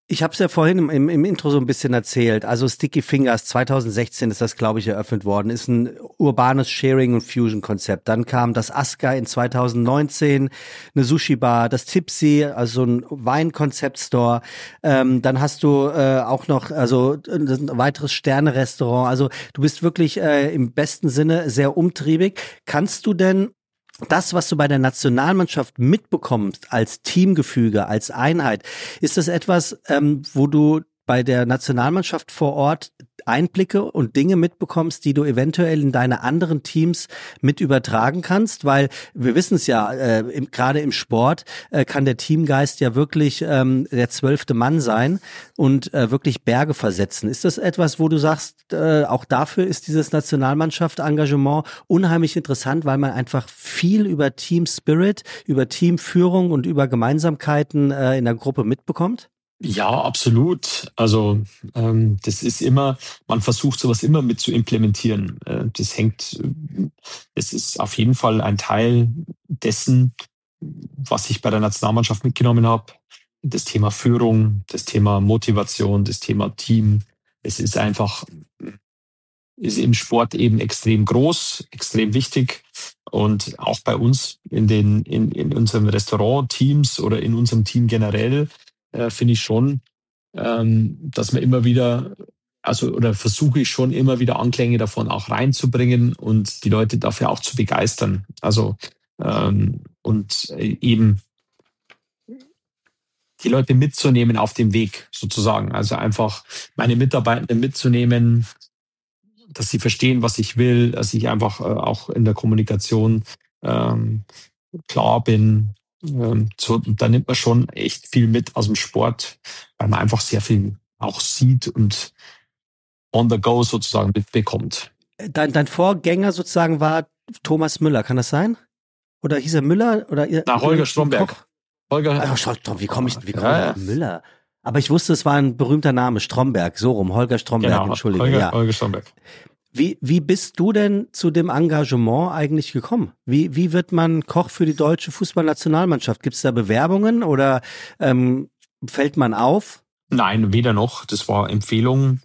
Ich habe es ja vorhin im, im, im Intro so ein bisschen erzählt. Also Sticky Fingers, zwanzig sechzehn ist das, glaube ich, eröffnet worden. Ist ein urbanes Sharing- und Fusion-Konzept. Dann kam das Aska in zwanzig neunzehn, eine Sushi-Bar, das Tipsy, also ein Wein-Konzept-Store. Ähm, dann hast du äh, auch noch also ein weiteres Sterne-Restaurant. Also du bist wirklich äh, im besten Sinne sehr umtriebig. Kannst du denn das, was du bei der Nationalmannschaft mitbekommst, als Teamgefüge, als Einheit, ist das etwas, ähm, wo du bei der Nationalmannschaft vor Ort Einblicke und Dinge mitbekommst, die du eventuell in deine anderen Teams mit übertragen kannst? Weil wir wissen es ja, äh, im, gerade im Sport äh, kann der Teamgeist ja wirklich ähm, der zwölfte Mann sein und äh, wirklich Berge versetzen. Ist das etwas, wo du sagst, äh, auch dafür ist dieses Nationalmannschaft-Engagement unheimlich interessant, weil man einfach viel über Team Spirit, über Teamführung und über Gemeinsamkeiten äh, in der Gruppe mitbekommt? Ja, absolut. Also ähm, das ist immer, man versucht sowas immer mit zu implementieren. Äh, das hängt, es ist auf jeden Fall ein Teil dessen, was ich bei der Nationalmannschaft mitgenommen habe. Das Thema Führung, das Thema Motivation, das Thema Team. Es ist einfach, ist im Sport eben extrem groß, extrem wichtig. Und auch bei uns in den, in, in unseren Restaurant-Teams oder in unserem Team generell, Äh, finde ich schon, ähm, dass man immer wieder, also oder versuche ich schon immer wieder Anklänge davon auch reinzubringen und die Leute dafür auch zu begeistern. Also ähm, und eben die Leute mitzunehmen auf dem Weg sozusagen. Also einfach meine Mitarbeitenden mitzunehmen, dass sie verstehen, was ich will, dass ich einfach äh, auch in der Kommunikation ähm, klar bin. So, da nimmt man schon echt viel mit aus dem Sport, weil man einfach sehr viel auch sieht und on the go sozusagen mitbekommt. Dein, dein Vorgänger sozusagen war Thomas Müller, kann das sein? Oder hieß er Müller? Oder ihr, Na, Holger Stromberg. Holger. Also, wie komme ich, wie komme ja, ich auf Müller? Aber ich wusste, es war ein berühmter Name, Stromberg, so rum, Holger Stromberg, genau, entschuldige. Holger, ja. Holger Stromberg. Wie, wie bist du denn zu dem Engagement eigentlich gekommen? Wie, wie wird man Koch für die deutsche Fußballnationalmannschaft? Gibt es da Bewerbungen oder ähm, fällt man auf? Nein, weder noch. Das war Empfehlung.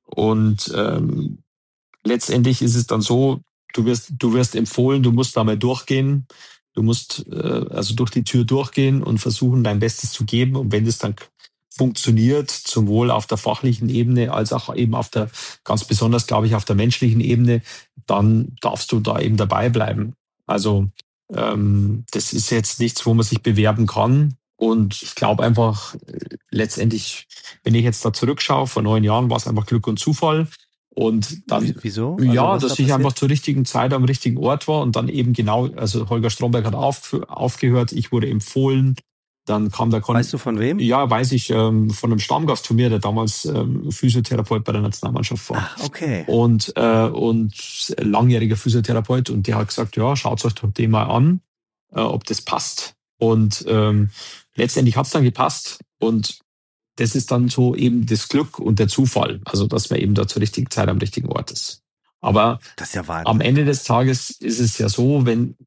Und ähm, letztendlich ist es dann so, du wirst, du wirst empfohlen, du musst da mal durchgehen. Du musst äh, also durch die Tür durchgehen und versuchen, dein Bestes zu geben. Und wenn das dann funktioniert, sowohl auf der fachlichen Ebene als auch eben auf der, ganz besonders, glaube ich, auf der menschlichen Ebene, dann darfst du da eben dabei bleiben. Also ähm, das ist jetzt nichts, wo man sich bewerben kann. Und ich glaube einfach, letztendlich, wenn ich jetzt da zurückschaue, vor neun Jahren war es einfach Glück und Zufall. Und dann, wieso? Ja, also, dass da ich einfach zur richtigen Zeit am richtigen Ort war und dann eben genau, also Holger Stromberg hat auf, aufgehört, ich wurde empfohlen. Dann kam der Kon- Weißt du von wem? Ja, weiß ich, ähm, von einem Stammgast von mir, der damals ähm, Physiotherapeut bei der Nationalmannschaft war. Ach, okay. Und, äh, und langjähriger Physiotherapeut. Und der hat gesagt, ja, schaut euch doch den mal an, äh, ob das passt. Und ähm, letztendlich hat es dann gepasst. Und das ist dann so eben das Glück und der Zufall. Also, dass man eben da zur richtigen Zeit am richtigen Ort ist. Aber das ist ja Wahnsinn. Am Ende des Tages ist es ja so, wenn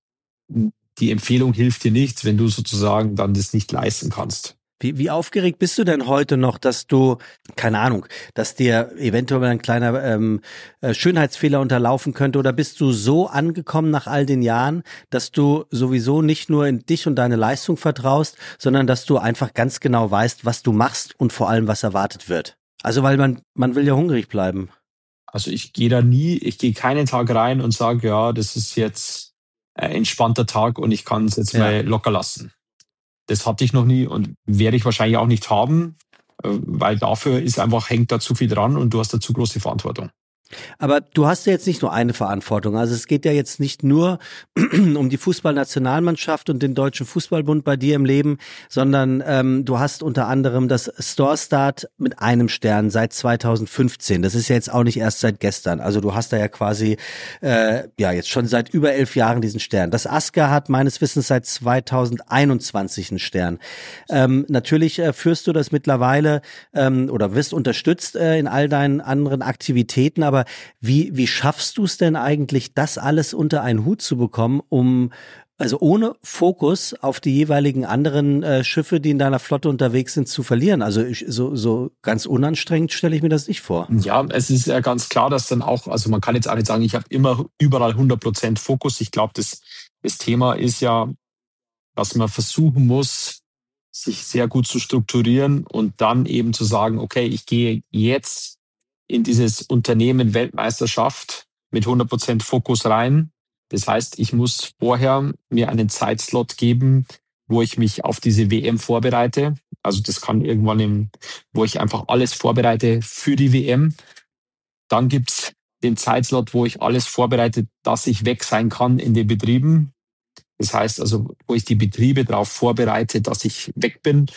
die Empfehlung hilft dir nichts, wenn du sozusagen dann das nicht leisten kannst. Wie, wie aufgeregt bist du denn heute noch, dass du, keine Ahnung, dass dir eventuell ein kleiner ähm, Schönheitsfehler unterlaufen könnte, oder bist du so angekommen nach all den Jahren, dass du sowieso nicht nur in dich und deine Leistung vertraust, sondern dass du einfach ganz genau weißt, was du machst und vor allem, was erwartet wird? Also, weil man, man will ja hungrig bleiben. Also ich gehe da nie, ich gehe keinen Tag rein und sage, ja, das ist jetzt ein entspannter Tag und ich kann es jetzt ja. mal locker lassen. Das hatte ich noch nie und werde ich wahrscheinlich auch nicht haben, weil dafür ist einfach, hängt da zu viel dran und du hast da zu große Verantwortung. Aber du hast ja jetzt nicht nur eine Verantwortung. Also es geht ja jetzt nicht nur um die Fußballnationalmannschaft und den Deutschen Fußballbund bei dir im Leben, sondern ähm, du hast unter anderem das Store Start mit einem Stern seit zweitausendfünfzehn. Das ist ja jetzt auch nicht erst seit gestern. Also du hast da ja quasi äh, ja jetzt schon seit über elf Jahren diesen Stern. Das Aska hat meines Wissens seit zweitausendeinundzwanzig einen Stern. Ähm, natürlich äh, führst du das mittlerweile ähm, oder wirst unterstützt äh, in all deinen anderen Aktivitäten, aber wie, wie schaffst du es denn eigentlich, das alles unter einen Hut zu bekommen, um Also ohne Fokus auf die jeweiligen anderen äh, Schiffe, die in deiner Flotte unterwegs sind, zu verlieren. Also ich, so, so ganz unanstrengend stelle ich mir das nicht vor. Ja, es ist ja ganz klar, dass dann auch, also man kann jetzt auch nicht sagen, ich habe immer überall hundert Prozent Fokus. Ich glaube, das, das Thema ist ja, dass man versuchen muss, sich sehr gut zu strukturieren und dann eben zu sagen, okay, ich gehe jetzt in dieses Unternehmen Weltmeisterschaft mit hundert Prozent Fokus rein. Das heißt, ich muss vorher mir einen Zeitslot geben, wo ich mich auf diese W M vorbereite. Also das kann irgendwann im, wo ich einfach alles vorbereite für die W M. Dann gibt's den Zeitslot, wo ich alles vorbereite, dass ich weg sein kann in den Betrieben. Das heißt also, wo ich die Betriebe darauf vorbereite, dass ich weg bin.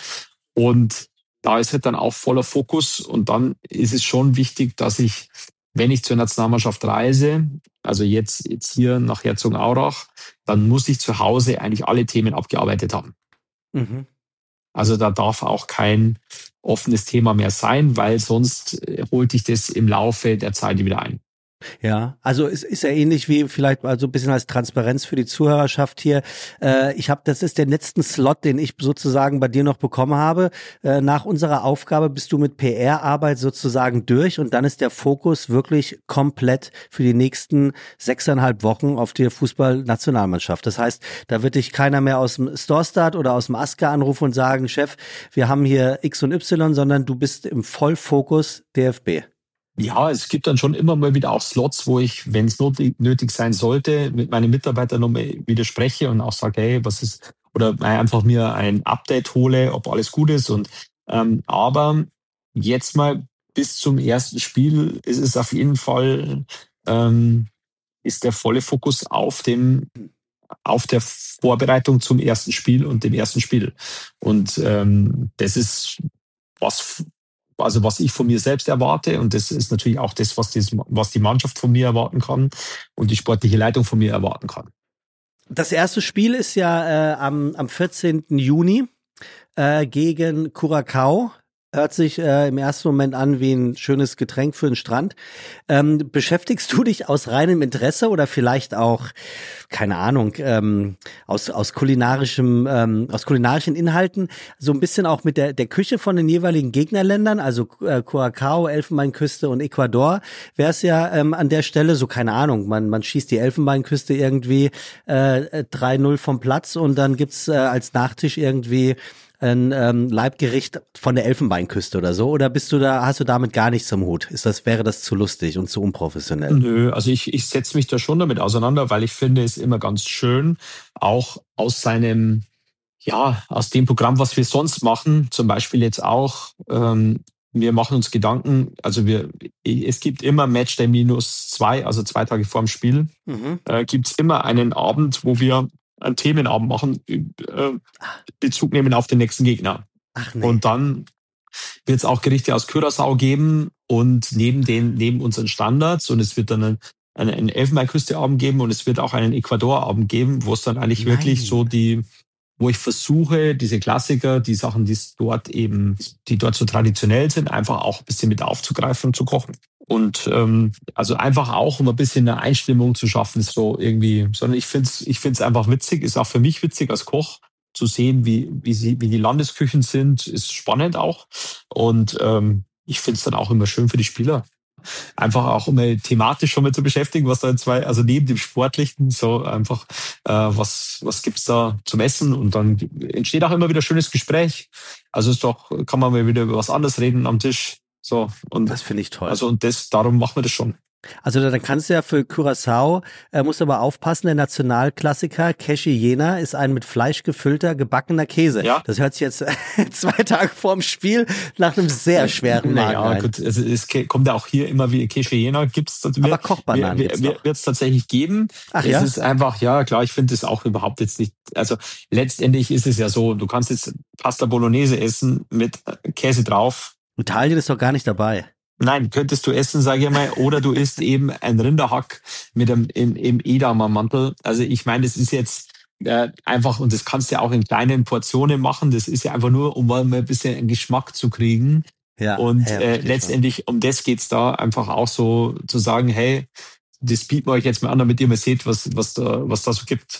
Und da ist halt dann auch voller Fokus. Und dann ist es schon wichtig, dass ich, wenn ich zur Nationalmannschaft reise, also jetzt, jetzt hier nach Herzogenaurach, dann muss ich zu Hause eigentlich alle Themen abgearbeitet haben. Mhm. Also da darf auch kein offenes Thema mehr sein, weil sonst holt dich das im Laufe der Zeit wieder ein. Ja, also es ist ja ähnlich wie vielleicht mal so ein bisschen als Transparenz für die Zuhörerschaft hier. Äh, ich habe, das ist der letzten Slot, den ich sozusagen bei dir noch bekommen habe. Äh, nach unserer Aufgabe bist du mit P R-Arbeit sozusagen durch und dann ist der Fokus wirklich komplett für die nächsten sechseinhalb Wochen auf die Fußballnationalmannschaft. Das heißt, da wird dich keiner mehr aus dem Storestart oder aus dem ASCA anrufen und sagen, Chef, wir haben hier X und Y, sondern du bist im Vollfokus D F B. Ja, es gibt dann schon immer mal wieder auch Slots, wo ich, wenn es nötig sein sollte, mit meinen Mitarbeitern nochmal wieder spreche und auch sage, hey, was ist, oder einfach mir ein Update hole, ob alles gut ist. Und ähm, aber jetzt mal bis zum ersten Spiel ist es auf jeden Fall, ähm, ist der volle Fokus auf dem, auf der Vorbereitung zum ersten Spiel und dem ersten Spiel. Und ähm, das ist was, also was ich von mir selbst erwarte, und das ist natürlich auch das, was, das, was die Mannschaft von mir erwarten kann und die sportliche Leitung von mir erwarten kann. Das erste Spiel ist ja äh, am, am vierzehnten Juni äh, gegen Curaçao. Hört sich äh, im ersten Moment an wie ein schönes Getränk für den Strand. Ähm, beschäftigst du dich aus reinem Interesse oder vielleicht auch, keine Ahnung, ähm, aus aus kulinarischem, ähm, aus kulinarischen Inhalten so ein bisschen auch mit der der Küche von den jeweiligen Gegnerländern, also äh, Curaçao, Elfenbeinküste und Ecuador, wäre es ja ähm, an der Stelle so, keine Ahnung, man man schießt die Elfenbeinküste irgendwie äh, drei null vom Platz und dann gibt's äh, als Nachtisch irgendwie ein ähm, Leibgericht von der Elfenbeinküste oder so? Oder bist du da, hast du damit gar nichts am Hut? Ist das, wäre das zu lustig und zu unprofessionell? Nö, also ich, ich setze mich da schon damit auseinander, weil ich finde es immer ganz schön, auch aus seinem, ja, aus dem Programm, was wir sonst machen, zum Beispiel jetzt auch, ähm, wir machen uns Gedanken, also wir, es gibt immer Matchday minus zwei, also zwei Tage vorm Spiel, mhm. äh, gibt's immer einen Abend, wo wir einen Themenabend machen, äh, Bezug nehmen auf den nächsten Gegner. Ach nee. Und dann wird es auch Gerichte aus Curaçao geben und neben den, neben unseren Standards, und es wird dann einen, einen Elfenbeinküste-Abend geben und es wird auch einen Ecuador-Abend geben, wo es dann eigentlich Nein. wirklich so die, wo ich versuche, diese Klassiker, die Sachen, die dort eben, die dort so traditionell sind, einfach auch ein bisschen mit aufzugreifen und zu kochen. Und ähm, also einfach auch, um ein bisschen eine Einstimmung zu schaffen, so irgendwie, sondern ich finde es ich find's einfach witzig, ist auch für mich witzig als Koch, zu sehen, wie, wie, sie, wie die Landesküchen sind, ist spannend auch. Und ähm, ich finde es dann auch immer schön für die Spieler. Einfach auch immer thematisch schon mal zu beschäftigen, was da in zwei, also neben dem Sportlichen, so einfach, äh, was, was gibt's da zum Essen? Und dann entsteht auch immer wieder schönes Gespräch. Also ist doch, kann man mal wieder über was anderes reden am Tisch. So, und das finde ich toll. Also, und das, darum machen wir das schon. Also dann kannst du ja für Curaçao, äh, musst aber aufpassen, der Nationalklassiker Keshi Jena ist ein mit Fleisch gefüllter, gebackener Käse. Ja. Das hört sich jetzt zwei Tage vorm Spiel nach einem sehr schweren Magen naja, ein. Gut, also es kommt ja auch hier immer wie Keshi Jena gibt's. Aber wir, Kochbananen wir, gibt's wir, Wird es tatsächlich geben. Ach, es ja? ist einfach, ja klar, ich finde es auch überhaupt jetzt nicht, also letztendlich ist es ja so, du kannst jetzt Pasta Bolognese essen mit Käse drauf. Italien ist doch gar nicht dabei. Nein, könntest du essen, sage ich mal, oder du isst eben ein Rinderhack mit einem im, im Edamer Mantel. Also ich meine, das ist jetzt äh, einfach, und das kannst du ja auch in kleinen Portionen machen. Das ist ja einfach nur, um mal ein bisschen einen Geschmack zu kriegen. Ja. Und ja, äh, letztendlich schon. Um das geht's da, einfach auch so zu sagen, hey, das bieten wir euch jetzt mal an, damit ihr mal seht, was was da was da so gibt.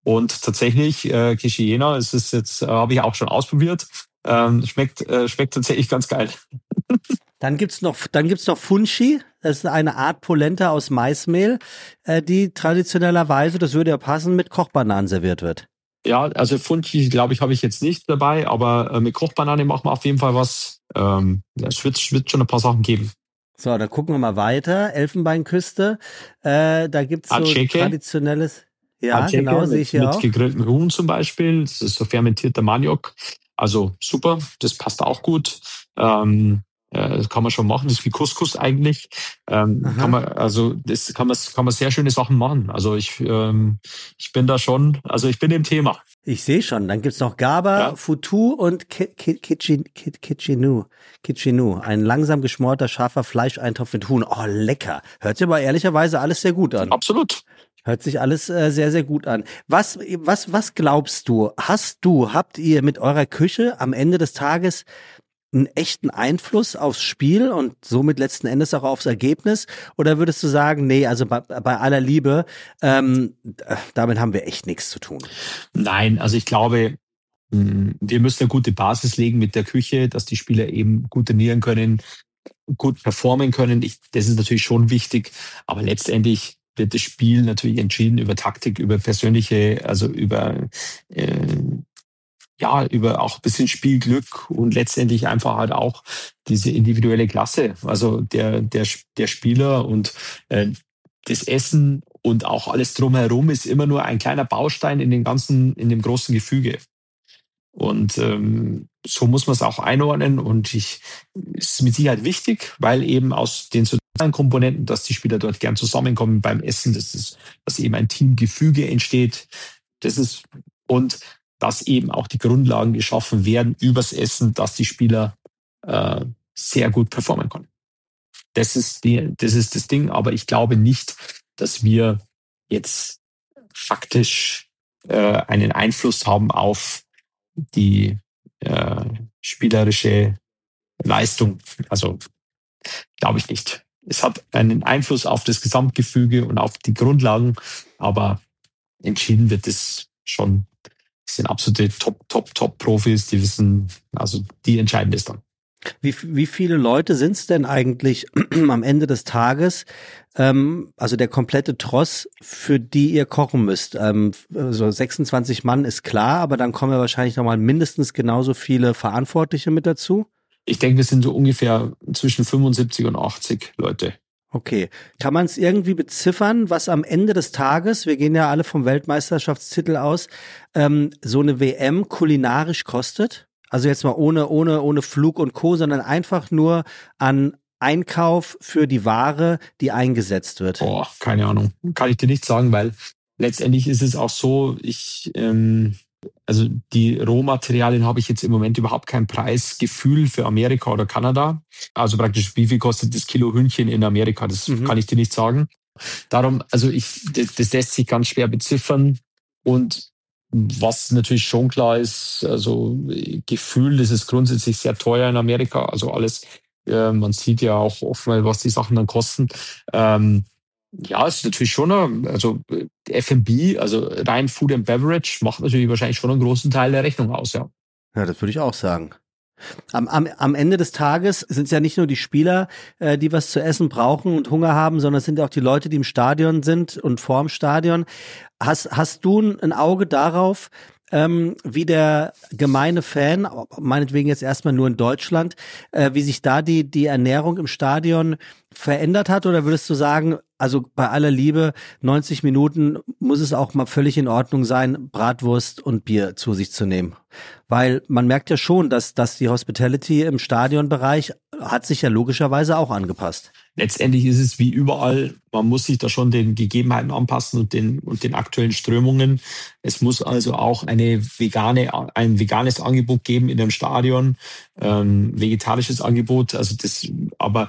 Und tatsächlich, äh, Kishi Jena, es ist jetzt, äh, habe ich auch schon ausprobiert. Ähm, schmeckt, äh, schmeckt tatsächlich ganz geil. Dann gibt's noch, dann gibt's noch Funchi. Das ist eine Art Polenta aus Maismehl, äh, die traditionellerweise, das würde ja passen, mit Kochbananen serviert wird. Ja, also Funchi, glaube ich, habe ich jetzt nicht dabei, aber äh, mit Kochbanane machen wir auf jeden Fall was. Ähm, es wird, wird schon ein paar Sachen geben. So, dann gucken wir mal weiter. Elfenbeinküste, äh, da gibt's so Aceke. traditionelles, ja, Aceke genau, sehe ich hier mit, auch. mit gegrilltem Huhn zum Beispiel. Das ist so fermentierter Maniok. Also super, das passt auch gut. Ähm, äh, das kann man schon machen. Das ist wie Couscous eigentlich. Ähm, kann man, also das kann man, kann man sehr schöne Sachen machen. Also ich, ähm, ich bin da schon, also ich bin im Thema. Ich sehe schon. Dann gibt's noch Gaba, Ja. Futu und Ki- Ki- Kitchi- Ki- Kitchinu. Kitchinu. Ein langsam geschmorter, scharfer Fleischeintopf mit Huhn. Oh, lecker. Hört sich aber ehrlicherweise alles sehr gut an. Absolut. Hört sich alles äh, sehr, sehr gut an. Was, was, was glaubst du? Hast du, habt ihr mit eurer Küche am Ende des Tages einen echten Einfluss aufs Spiel und somit letzten Endes auch aufs Ergebnis? Oder würdest du sagen, nee, also bei, bei aller Liebe, ähm, damit haben wir echt nichts zu tun? Nein, also ich glaube, wir müssen eine gute Basis legen mit der Küche, dass die Spieler eben gut trainieren können, gut performen können. Ich, das ist natürlich schon wichtig, aber letztendlich wird das Spiel natürlich entschieden über Taktik, über persönliche, also über äh, ja, über auch ein bisschen Spielglück und letztendlich einfach halt auch diese individuelle Klasse, also der, der, der Spieler und äh, das Essen und auch alles drumherum ist immer nur ein kleiner Baustein in dem ganzen, in dem großen Gefüge. Und ähm, so muss man es auch einordnen und ich ist mit Sicherheit wichtig, weil eben aus den sozialen Komponenten, dass die Spieler dort gern zusammenkommen beim Essen, dass, es, dass eben ein Teamgefüge entsteht, das ist und dass eben auch die Grundlagen geschaffen werden übers Essen, dass die Spieler äh, sehr gut performen können. Das ist, die, das ist das Ding, aber ich glaube nicht, dass wir jetzt faktisch äh, einen Einfluss haben auf die äh, spielerische Leistung. Also glaube ich nicht. Es hat einen Einfluss auf das Gesamtgefüge und auf die Grundlagen, aber entschieden wird es schon. Das sind absolute Top, Top, Top-Profis, die wissen, also die entscheiden das dann. Wie, wie viele Leute sind es denn eigentlich am Ende des Tages, ähm, also der komplette Tross, für die ihr kochen müsst? Ähm, so sechsundzwanzig Mann ist klar, aber dann kommen ja wahrscheinlich nochmal mindestens genauso viele Verantwortliche mit dazu? Ich denke, wir sind so ungefähr zwischen fünfundsiebzig und achtzig Leute. Okay. Kann man es irgendwie beziffern, was am Ende des Tages, wir gehen ja alle vom Weltmeisterschaftstitel aus, ähm, so eine W M kulinarisch kostet? Also jetzt mal ohne, ohne, ohne Flug und Co., sondern einfach nur an Einkauf für die Ware, die eingesetzt wird. Boah, keine Ahnung. Kann ich dir nicht sagen, weil letztendlich ist es auch so, ich, ähm, also die Rohmaterialien habe ich jetzt im Moment überhaupt kein Preisgefühl für Amerika oder Kanada. Also praktisch, wie viel kostet das Kilo Hühnchen in Amerika? Das mhm. kann ich dir nicht sagen. Darum, also ich, das, das lässt sich ganz schwer beziffern. Und was natürlich schon klar ist, also Gefühl, das ist grundsätzlich sehr teuer in Amerika. Also alles, äh, man sieht ja auch oft mal, was die Sachen dann kosten. Ähm, ja, es ist natürlich schon, eine, also F und B, also rein Food and Beverage, macht natürlich wahrscheinlich schon einen großen Teil der Rechnung aus, ja. Ja, das würde ich auch sagen. Am, am, am Ende des Tages sind es ja nicht nur die Spieler, äh, die was zu essen brauchen und Hunger haben, sondern es sind ja auch die Leute, die im Stadion sind und vorm Stadion. Hast, hast du ein Auge darauf, ähm, wie der gemeine Fan, meinetwegen jetzt erstmal nur in Deutschland, äh, wie sich da die, die Ernährung im Stadion verändert hat? Oder würdest du sagen, also bei aller Liebe, neunzig Minuten muss es auch mal völlig in Ordnung sein, Bratwurst und Bier zu sich zu nehmen? Weil man merkt ja schon, dass, dass die Hospitality im Stadionbereich hat sich ja logischerweise auch angepasst. Letztendlich ist es wie überall, man muss sich da schon den Gegebenheiten anpassen und den, und den aktuellen Strömungen. Es muss also auch eine vegane, ein veganes Angebot geben in dem Stadion, ähm, vegetarisches Angebot. Also das, aber,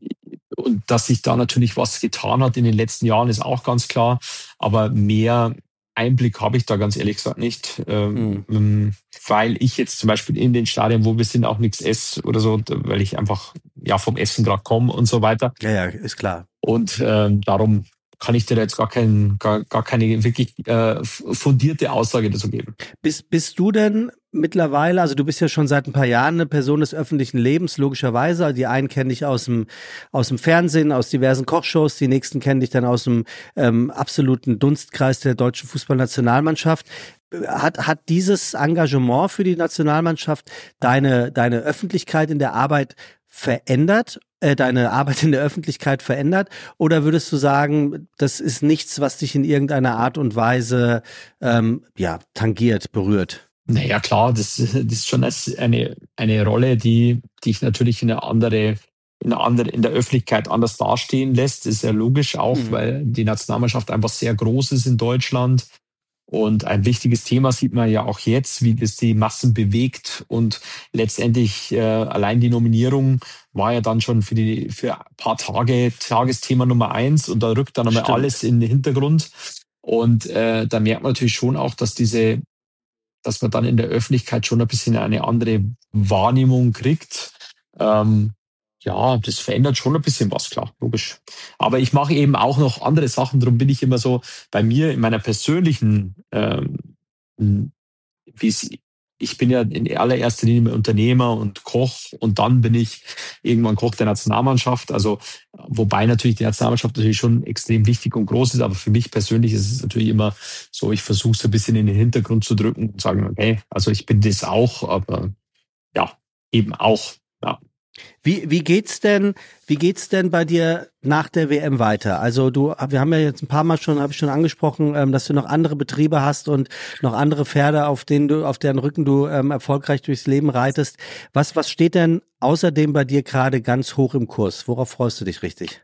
und dass sich da natürlich was getan hat in den letzten Jahren, ist auch ganz klar. Aber mehr Einblick habe ich da ganz ehrlich gesagt nicht, ähm, mhm. weil ich jetzt zum Beispiel in den Stadien, wo wir sind, auch nichts esse oder so, weil ich einfach ja vom Essen gerade komme und so weiter. Ja, ja, ist klar. Und ähm, darum kann ich dir da jetzt gar, kein, gar, gar keine wirklich äh, fundierte Aussage dazu geben. Bist, bist du denn mittlerweile, also du bist ja schon seit ein paar Jahren eine Person des öffentlichen Lebens, logischerweise. Die einen kennen dich aus dem, aus dem Fernsehen, aus diversen Kochshows, die nächsten kennen dich dann aus dem ähm, absoluten Dunstkreis der deutschen Fußballnationalmannschaft. Hat, hat dieses Engagement für die Nationalmannschaft deine, deine Öffentlichkeit in der Arbeit verändert, äh, deine Arbeit in der Öffentlichkeit verändert? Oder würdest du sagen, das ist nichts, was dich in irgendeiner Art und Weise ähm, ja, tangiert, berührt? Naja, klar, das, das ist schon eine, eine Rolle, die, die ich natürlich in eine andere, in eine andere, in der Öffentlichkeit anders dastehen lässt. Das ist ja logisch auch, mhm. weil die Nationalmannschaft einfach sehr groß ist in Deutschland. Und ein wichtiges Thema sieht man ja auch jetzt, wie das die Massen bewegt. Und letztendlich äh, allein die Nominierung war ja dann schon für die für ein paar Tage Tagesthema Nummer eins. Und da rückt dann einmal alles in den Hintergrund. Und äh, da merkt man natürlich schon auch, dass diese, dass man dann in der Öffentlichkeit schon ein bisschen eine andere Wahrnehmung kriegt. Ähm, Ja, das verändert schon ein bisschen was, klar, logisch. Aber ich mache eben auch noch andere Sachen, darum bin ich immer so bei mir in meiner persönlichen, ähm, wie es, ich bin ja in allererster Linie Unternehmer und Koch und dann bin ich irgendwann Koch der Nationalmannschaft. Also, wobei natürlich die Nationalmannschaft natürlich schon extrem wichtig und groß ist, aber für mich persönlich ist es natürlich immer so, ich versuche es ein bisschen in den Hintergrund zu drücken und sagen, okay, also ich bin das auch, aber ja, eben auch, ja. Wie, wie geht's denn, wie geht's denn bei dir nach der W M weiter? Also du, wir haben ja jetzt ein paar Mal schon, habe ich schon angesprochen, ähm, dass du noch andere Betriebe hast und noch andere Pferde, auf denen du, auf deren Rücken du ähm, erfolgreich durchs Leben reitest. Was, was steht denn außerdem bei dir gerade ganz hoch im Kurs? Worauf freust du dich richtig?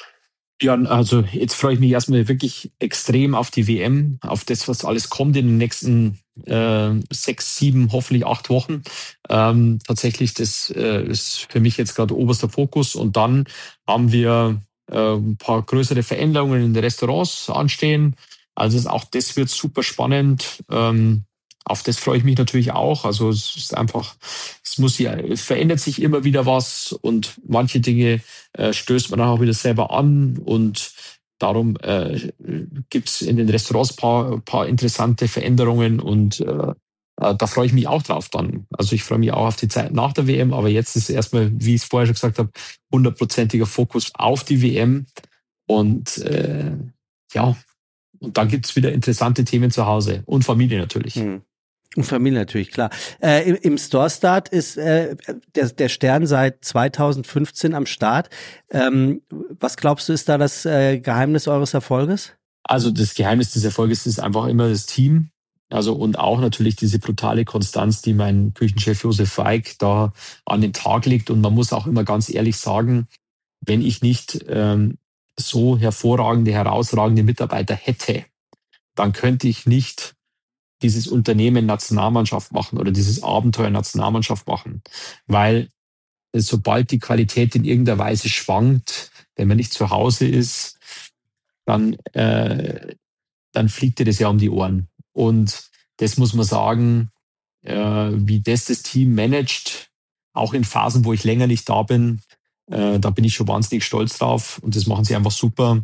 Ja, also jetzt freue ich mich erstmal wirklich extrem auf die W M, auf das, was alles kommt in den nächsten äh, sechs, sieben, hoffentlich acht Wochen. Ähm, tatsächlich, das äh, ist für mich jetzt gerade oberster Fokus. Und dann haben wir äh, ein paar größere Veränderungen in den Restaurants anstehen. Also auch das wird super spannend. Ähm, Auf das freue ich mich natürlich auch. Also es ist einfach, es muss ja, es verändert sich immer wieder was und manche Dinge äh, stößt man dann auch wieder selber an und darum äh, gibt es in den Restaurants ein paar, paar interessante Veränderungen und äh, da freue ich mich auch drauf dann. Also ich freue mich auch auf die Zeit nach der W M, aber jetzt ist erstmal, wie ich es vorher schon gesagt habe, hundertprozentiger Fokus auf die W M und äh, ja, und dann gibt es wieder interessante Themen zu Hause und Familie natürlich. Hm. Und Familie natürlich, klar. Äh, im, Im Store Start ist äh, der, der Stern seit zweitausendfünfzehn am Start. Ähm, was glaubst du, ist da das äh, Geheimnis eures Erfolges? Also das Geheimnis des Erfolges ist einfach immer das Team. Also und auch natürlich diese brutale Konstanz, die mein Küchenchef Josef Weig da an den Tag legt. Und man muss auch immer ganz ehrlich sagen, wenn ich nicht ähm, so hervorragende, herausragende Mitarbeiter hätte, dann könnte ich nicht dieses Unternehmen Nationalmannschaft machen oder dieses Abenteuer Nationalmannschaft machen. Weil sobald die Qualität in irgendeiner Weise schwankt, wenn man nicht zu Hause ist, dann, äh, dann fliegt dir das ja um die Ohren. Und das muss man sagen, äh, wie das das Team managt, auch in Phasen, wo ich länger nicht da bin, äh, da bin ich schon wahnsinnig stolz drauf und das machen sie einfach super.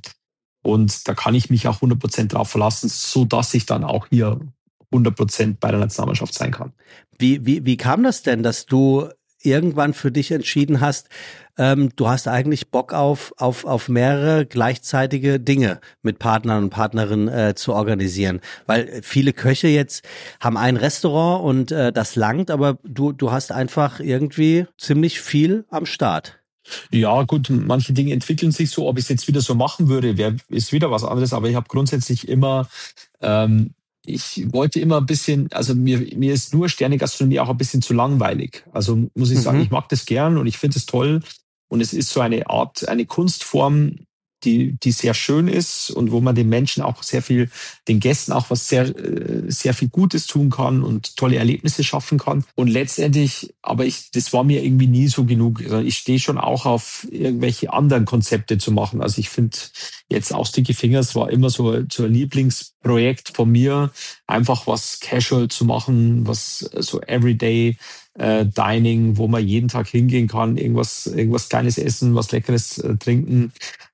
Und da kann ich mich auch hundert Prozent drauf verlassen, so dass ich dann auch hier hundert Prozent bei der Nationalmannschaft sein kann. Wie, wie, wie kam das denn, dass du irgendwann für dich entschieden hast, ähm, du hast eigentlich Bock auf, auf, auf mehrere gleichzeitige Dinge mit Partnern und Partnerinnen äh, zu organisieren? Weil viele Köche jetzt haben ein Restaurant und äh, das langt, aber du, du hast einfach irgendwie ziemlich viel am Start. Ja, gut, manche Dinge entwickeln sich so. Ob ich es jetzt wieder so machen würde, wär, ist wieder was anderes. Aber ich habe grundsätzlich immer ähm, Ich wollte immer ein bisschen, also mir, mir ist nur Sterne-Gastronomie auch ein bisschen zu langweilig. Also muss ich sagen, mhm. ich mag das gern und ich finde es toll. Und es ist so eine Art, eine Kunstform, die, die sehr schön ist und wo man den Menschen auch sehr viel, den Gästen auch was sehr, sehr viel Gutes tun kann und tolle Erlebnisse schaffen kann. Und letztendlich, aber ich, das war mir irgendwie nie so genug. Also ich stehe schon auch auf irgendwelche anderen Konzepte zu machen. Also ich finde jetzt auch Sticky Fingers war immer so, so ein Lieblingsprojekt von mir, einfach was casual zu machen, was so everyday Äh, Dining, wo man jeden Tag hingehen kann, irgendwas, irgendwas Kleines essen, was Leckeres äh, trinken.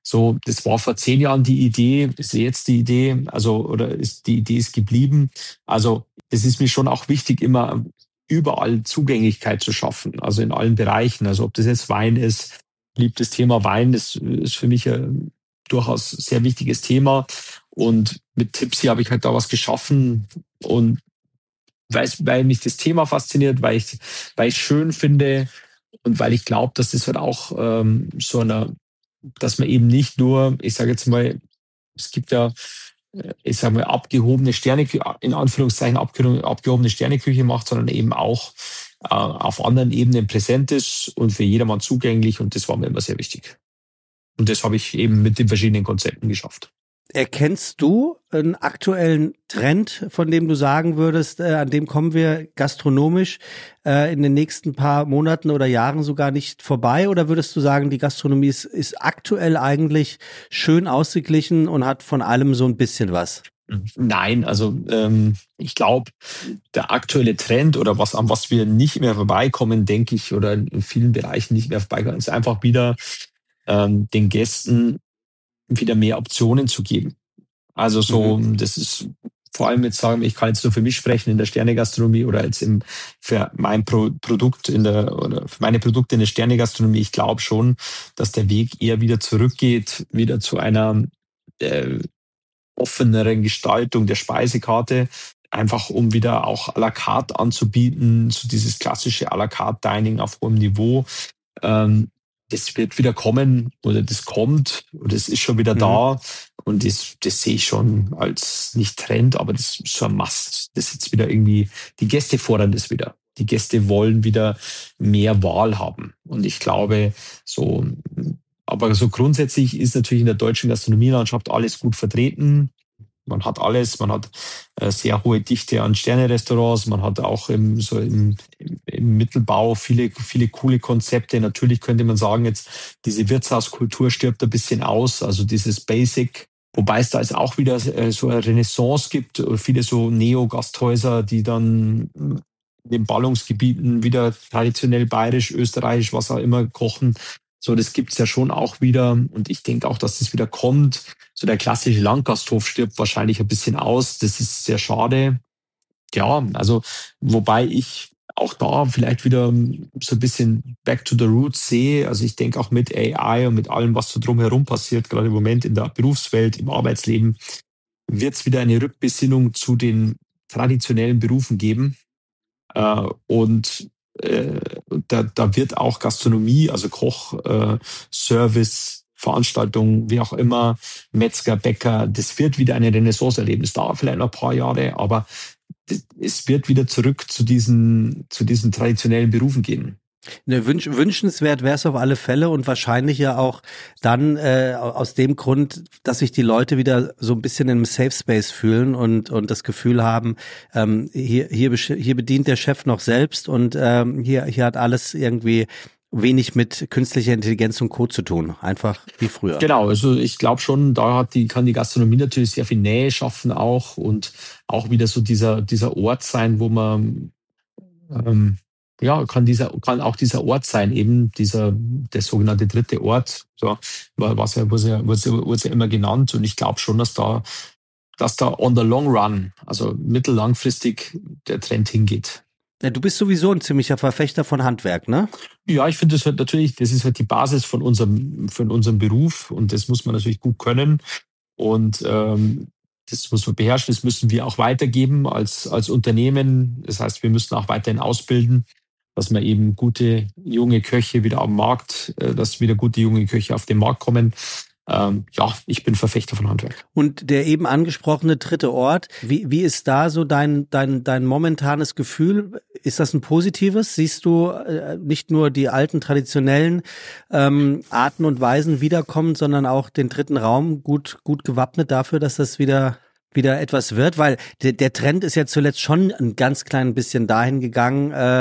So, das war vor zehn Jahren die Idee, ist jetzt die Idee, also, oder ist die Idee ist geblieben. Also, es ist mir schon auch wichtig, immer überall Zugänglichkeit zu schaffen, also in allen Bereichen. Also, ob das jetzt Wein ist, liebt das Thema Wein, das ist für mich ein durchaus sehr wichtiges Thema. Und mit Tipsy habe ich halt da was geschaffen und weil, weil mich das Thema fasziniert, weil ich weil ich schön finde und weil ich glaube, dass das halt auch ähm, so eine, dass man eben nicht nur, ich sage jetzt mal, es gibt ja, ich sage mal, abgehobene Sterneküche, in Anführungszeichen abge, abgehobene Sterneküche macht, sondern eben auch äh, auf anderen Ebenen präsent ist und für jedermann zugänglich. Und das war mir immer sehr wichtig. Und das habe ich eben mit den verschiedenen Konzepten geschafft. Erkennst du einen aktuellen Trend, von dem du sagen würdest, äh, an dem kommen wir gastronomisch äh, in den nächsten paar Monaten oder Jahren sogar nicht vorbei? Oder würdest du sagen, die Gastronomie ist, ist aktuell eigentlich schön ausgeglichen und hat von allem so ein bisschen was? Nein, also ähm, ich glaube, der aktuelle Trend oder was an was wir nicht mehr vorbeikommen, denke ich, oder in vielen Bereichen nicht mehr vorbeikommen, ist einfach wieder ähm, den Gästen wieder mehr Optionen zu geben. Also so, mhm. das ist vor allem jetzt sagen, ich kann jetzt nur für mich sprechen in der Sternegastronomie oder jetzt im, für mein Pro- Produkt in der, oder für meine Produkte in der Sternegastronomie. Ich glaube schon, dass der Weg eher wieder zurückgeht, wieder zu einer äh, offeneren Gestaltung der Speisekarte, einfach um wieder auch à la carte anzubieten, so dieses klassische à la carte Dining auf hohem Niveau. Ähm, Das wird wieder kommen oder das kommt und es ist schon wieder mhm. da und das, das sehe ich schon als nicht Trend, aber das ist so ein Must. Das ist jetzt wieder irgendwie, die Gäste fordern das wieder. Die Gäste wollen wieder mehr Wahl haben und ich glaube so, aber so grundsätzlich ist natürlich in der deutschen Gastronomielandschaft alles gut vertreten. Man hat alles, man hat äh, sehr hohe Dichte an Sterne-Restaurants, man hat auch im, so im, im, im Mittelbau viele, viele coole Konzepte. Natürlich könnte man sagen, jetzt diese Wirtshauskultur stirbt ein bisschen aus, also dieses Basic, wobei es da jetzt auch wieder äh, so eine Renaissance gibt, viele so Neo-Gasthäuser, die dann in den Ballungsgebieten wieder traditionell bayerisch, österreichisch, was auch immer kochen. So, das gibt's ja schon auch wieder und ich denke auch, dass das wieder kommt. So der klassische Landgasthof stirbt wahrscheinlich ein bisschen aus. Das ist sehr schade. Ja, also wobei ich auch da vielleicht wieder so ein bisschen back to the roots sehe. Also ich denke auch mit A I und mit allem, was so drumherum passiert, gerade im Moment in der Berufswelt, im Arbeitsleben, wird's wieder eine Rückbesinnung zu den traditionellen Berufen geben. Äh, und äh, da, da wird auch Gastronomie, also Koch, äh, Service, Veranstaltungen, wie auch immer, Metzger, Bäcker, das wird wieder eine Renaissance erleben. Es dauert vielleicht noch ein paar Jahre, aber es wird wieder zurück zu diesen, zu diesen traditionellen Berufen gehen. Ne, wünsch, wünschenswert wäre es auf alle Fälle und wahrscheinlich ja auch dann äh, aus dem Grund, dass sich die Leute wieder so ein bisschen im Safe Space fühlen und und das Gefühl haben, ähm, hier hier hier bedient der Chef noch selbst und ähm, hier hier hat alles irgendwie wenig mit künstlicher Intelligenz und Co. zu tun, einfach wie früher. Genau, also ich glaube schon, da hat die kann die Gastronomie natürlich sehr viel Nähe schaffen auch und auch wieder so dieser dieser Ort sein, wo man ähm, ja, kann dieser, kann auch dieser Ort sein, eben dieser, der sogenannte dritte Ort, so, was ja, was ja, was ja, was ja immer genannt. Und ich glaube schon, dass da, dass da on the long run, also mittellangfristig der Trend hingeht. Ja, du bist sowieso ein ziemlicher Verfechter von Handwerk, ne? Ja, ich finde das halt natürlich, das ist halt die Basis von unserem, von unserem Beruf und das muss man natürlich gut können. Und, ähm, das muss man beherrschen, das müssen wir auch weitergeben als, als Unternehmen. Das heißt, wir müssen auch weiterhin ausbilden, dass man eben gute junge Köche wieder am Markt, dass wieder gute junge Köche auf den Markt kommen. Ähm, ja, ich bin Verfechter von Handwerk. Und der eben angesprochene dritte Ort, wie, wie ist da so dein, dein, dein momentanes Gefühl? Ist das ein positives? Siehst du äh, nicht nur die alten traditionellen ähm, Arten und Weisen wiederkommen, sondern auch den dritten Raum gut, gut gewappnet dafür, dass das wieder wieder etwas wird, weil der, der Trend ist ja zuletzt schon ein ganz klein bisschen dahin gegangen, äh,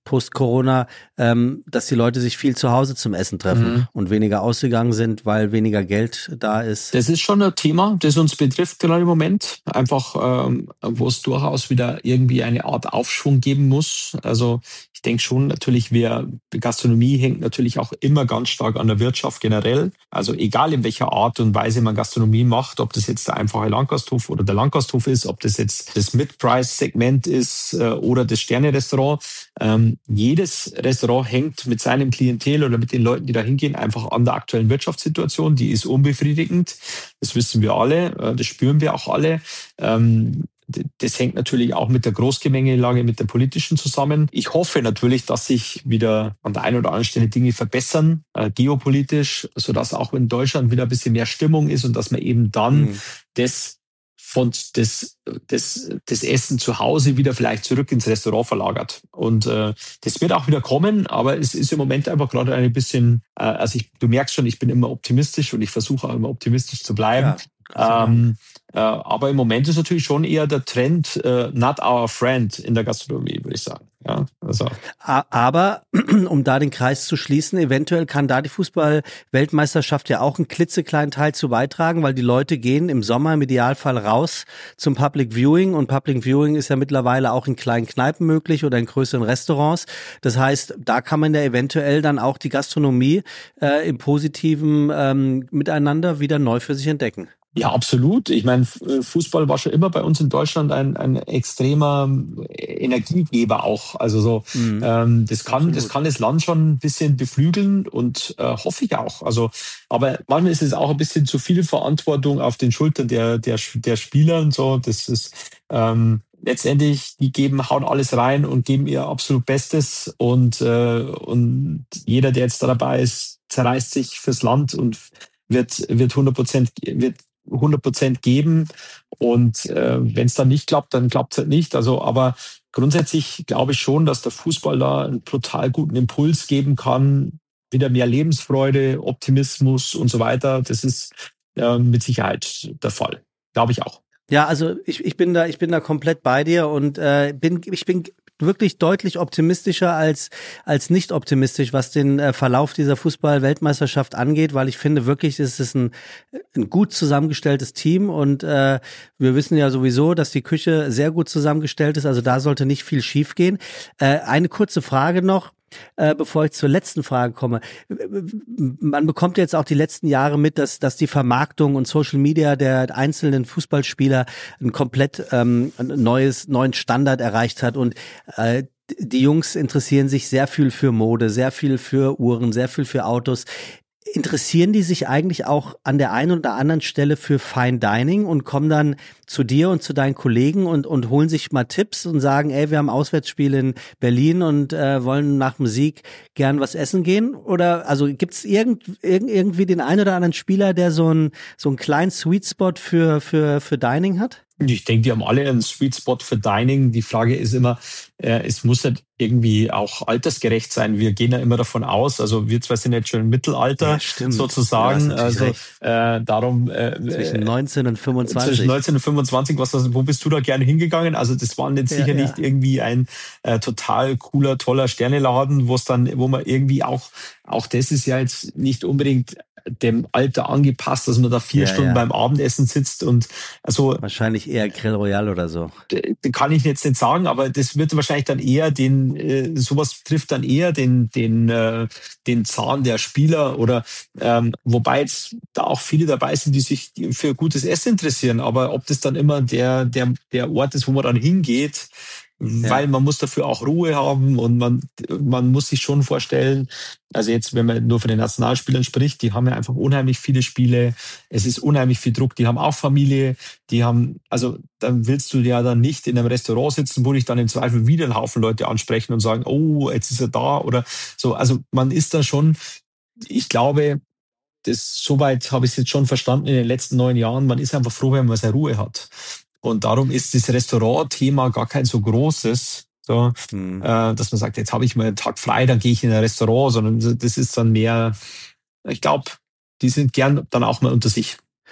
Post-Corona, ähm, dass die Leute sich viel zu Hause zum Essen treffen mhm. und weniger ausgegangen sind, weil weniger Geld da ist. Das ist schon ein Thema, das uns betrifft gerade im Moment. Einfach, ähm, wo es durchaus wieder irgendwie eine Art Aufschwung geben muss. Also ich denke schon, natürlich, wir, Gastronomie hängt natürlich auch immer ganz stark an der Wirtschaft generell. Also egal in welcher Art und Weise man Gastronomie macht, ob das jetzt der einfache Landgasthof oder der Landgasthof ist, ob das jetzt das Mid-Price-Segment ist äh, oder das Sterne-Restaurant. Ähm, jedes Restaurant hängt mit seinem Klientel oder mit den Leuten, die da hingehen, einfach an der aktuellen Wirtschaftssituation. Die ist unbefriedigend. Das wissen wir alle, äh, das spüren wir auch alle. Ähm, Das hängt natürlich auch mit der Großgemengelage, mit der politischen zusammen. Ich hoffe natürlich, dass sich wieder an der einen oder anderen Stelle Dinge verbessern, äh, geopolitisch, sodass auch in Deutschland wieder ein bisschen mehr Stimmung ist und dass man eben dann mhm. das von das, das, das Essen zu Hause wieder vielleicht zurück ins Restaurant verlagert. Und äh, das wird auch wieder kommen, aber es ist im Moment einfach gerade ein bisschen, äh, also ich, du merkst schon, ich bin immer optimistisch und ich versuche auch immer optimistisch zu bleiben. Ja, ähm, äh, aber im Moment ist natürlich schon eher der Trend äh, not our friend in der Gastronomie, würde ich sagen. Ja, also. Aber um da den Kreis zu schließen, eventuell kann da die Fußball-Weltmeisterschaft ja auch einen klitzekleinen Teil zu beitragen, weil die Leute gehen im Sommer im Idealfall raus zum Public Viewing und Public Viewing ist ja mittlerweile auch in kleinen Kneipen möglich oder in größeren Restaurants. Das heißt, da kann man ja eventuell dann auch die Gastronomie äh, im positiven ähm, Miteinander wieder neu für sich entdecken. Ja, absolut. Ich meine, Fußball war schon immer bei uns in Deutschland ein, ein extremer Energiegeber auch. Also so, mhm. ähm, das kann, das kann das Land schon ein bisschen beflügeln und äh, hoffe ich auch. Also, aber manchmal ist es auch ein bisschen zu viel Verantwortung auf den Schultern der der der Spieler und so. Das ist ähm, letztendlich, die geben, hauen alles rein und geben ihr absolut Bestes und äh, und jeder, der jetzt da dabei ist, zerreißt sich fürs Land und wird wird hundert Prozent wird hundert Prozent geben und äh, wenn es dann nicht klappt, dann klappt es halt nicht. Also, aber grundsätzlich glaube ich schon, dass der Fußball da einen total guten Impuls geben kann, wieder mehr Lebensfreude, Optimismus und so weiter. Das ist äh, mit Sicherheit der Fall, glaube ich auch. Ja, also ich ich bin da ich bin da komplett bei dir und äh, bin ich bin wirklich deutlich optimistischer als als nicht optimistisch, was den äh, Verlauf dieser Fußball-Weltmeisterschaft angeht, weil ich finde wirklich, es ist ein, ein gut zusammengestelltes Team und äh, wir wissen ja sowieso, dass die Küche sehr gut zusammengestellt ist, also da sollte nicht viel schiefgehen. Äh, eine kurze Frage noch. Äh, bevor ich zur letzten Frage komme. Man bekommt jetzt auch die letzten Jahre mit, dass, dass die Vermarktung und Social Media der einzelnen Fußballspieler ein komplett ähm, ein neues, neuen Standard erreicht hat und äh, die Jungs interessieren sich sehr viel für Mode, sehr viel für Uhren, sehr viel für Autos. Interessieren die sich eigentlich auch an der einen oder anderen Stelle für Fine Dining und kommen dann zu dir und zu deinen Kollegen und und holen sich mal Tipps und sagen, ey, wir haben Auswärtsspiel in Berlin und äh, wollen nach dem Sieg gern was essen gehen? Oder also gibt's irgend, irgend, irgendwie den einen oder anderen Spieler, der so einen so einen kleinen Sweet Spot für für für Dining hat? Ich denke, die haben alle einen Sweet Spot für Dining. Die Frage ist immer, äh, es muss nicht irgendwie auch altersgerecht sein. Wir gehen ja immer davon aus, also wir zwei sind jetzt schon im Mittelalter ja, sozusagen. Ja, also äh, darum äh, zwischen neunzehn und fünfundzwanzig. Zwischen neunzehn und fünfundzwanzig, was wo bist du da gerne hingegangen? Also das war jetzt sicher ja, ja. nicht irgendwie ein äh, total cooler, toller Sterneladen, wo es dann, wo man irgendwie auch, auch das ist ja jetzt nicht unbedingt dem Alter angepasst, dass man da vier ja, Stunden ja. beim Abendessen sitzt und also wahrscheinlich eher Grill Royal oder so. Kann ich jetzt nicht sagen, aber das wird wahrscheinlich dann eher den, äh, sowas trifft dann eher den den äh, den Zahn der Spieler oder ähm, wobei jetzt da auch viele dabei sind, die sich für gutes Essen interessieren, aber ob das dann immer der der der Ort ist, wo man dann hingeht, ja. weil man muss dafür auch Ruhe haben und man man muss sich schon vorstellen, also jetzt, wenn man nur von den Nationalspielern spricht, die haben ja einfach unheimlich viele Spiele, es ist unheimlich viel Druck, die haben auch Familie, die haben, also dann willst du ja dann nicht in einem Restaurant sitzen, wo dich dann im Zweifel wieder einen Haufen Leute ansprechen und sagen, oh, jetzt ist er da oder so, also man ist da schon, ich glaube, das soweit habe ich es jetzt schon verstanden in den letzten neun Jahren, man ist einfach froh, wenn man seine Ruhe hat. Und darum ist das Restaurant-Thema gar kein so großes, so, hm. äh, dass man sagt, jetzt habe ich mal einen Tag frei, dann gehe ich in ein Restaurant, sondern das ist dann mehr, ich glaube, die sind gern dann auch mal unter sich.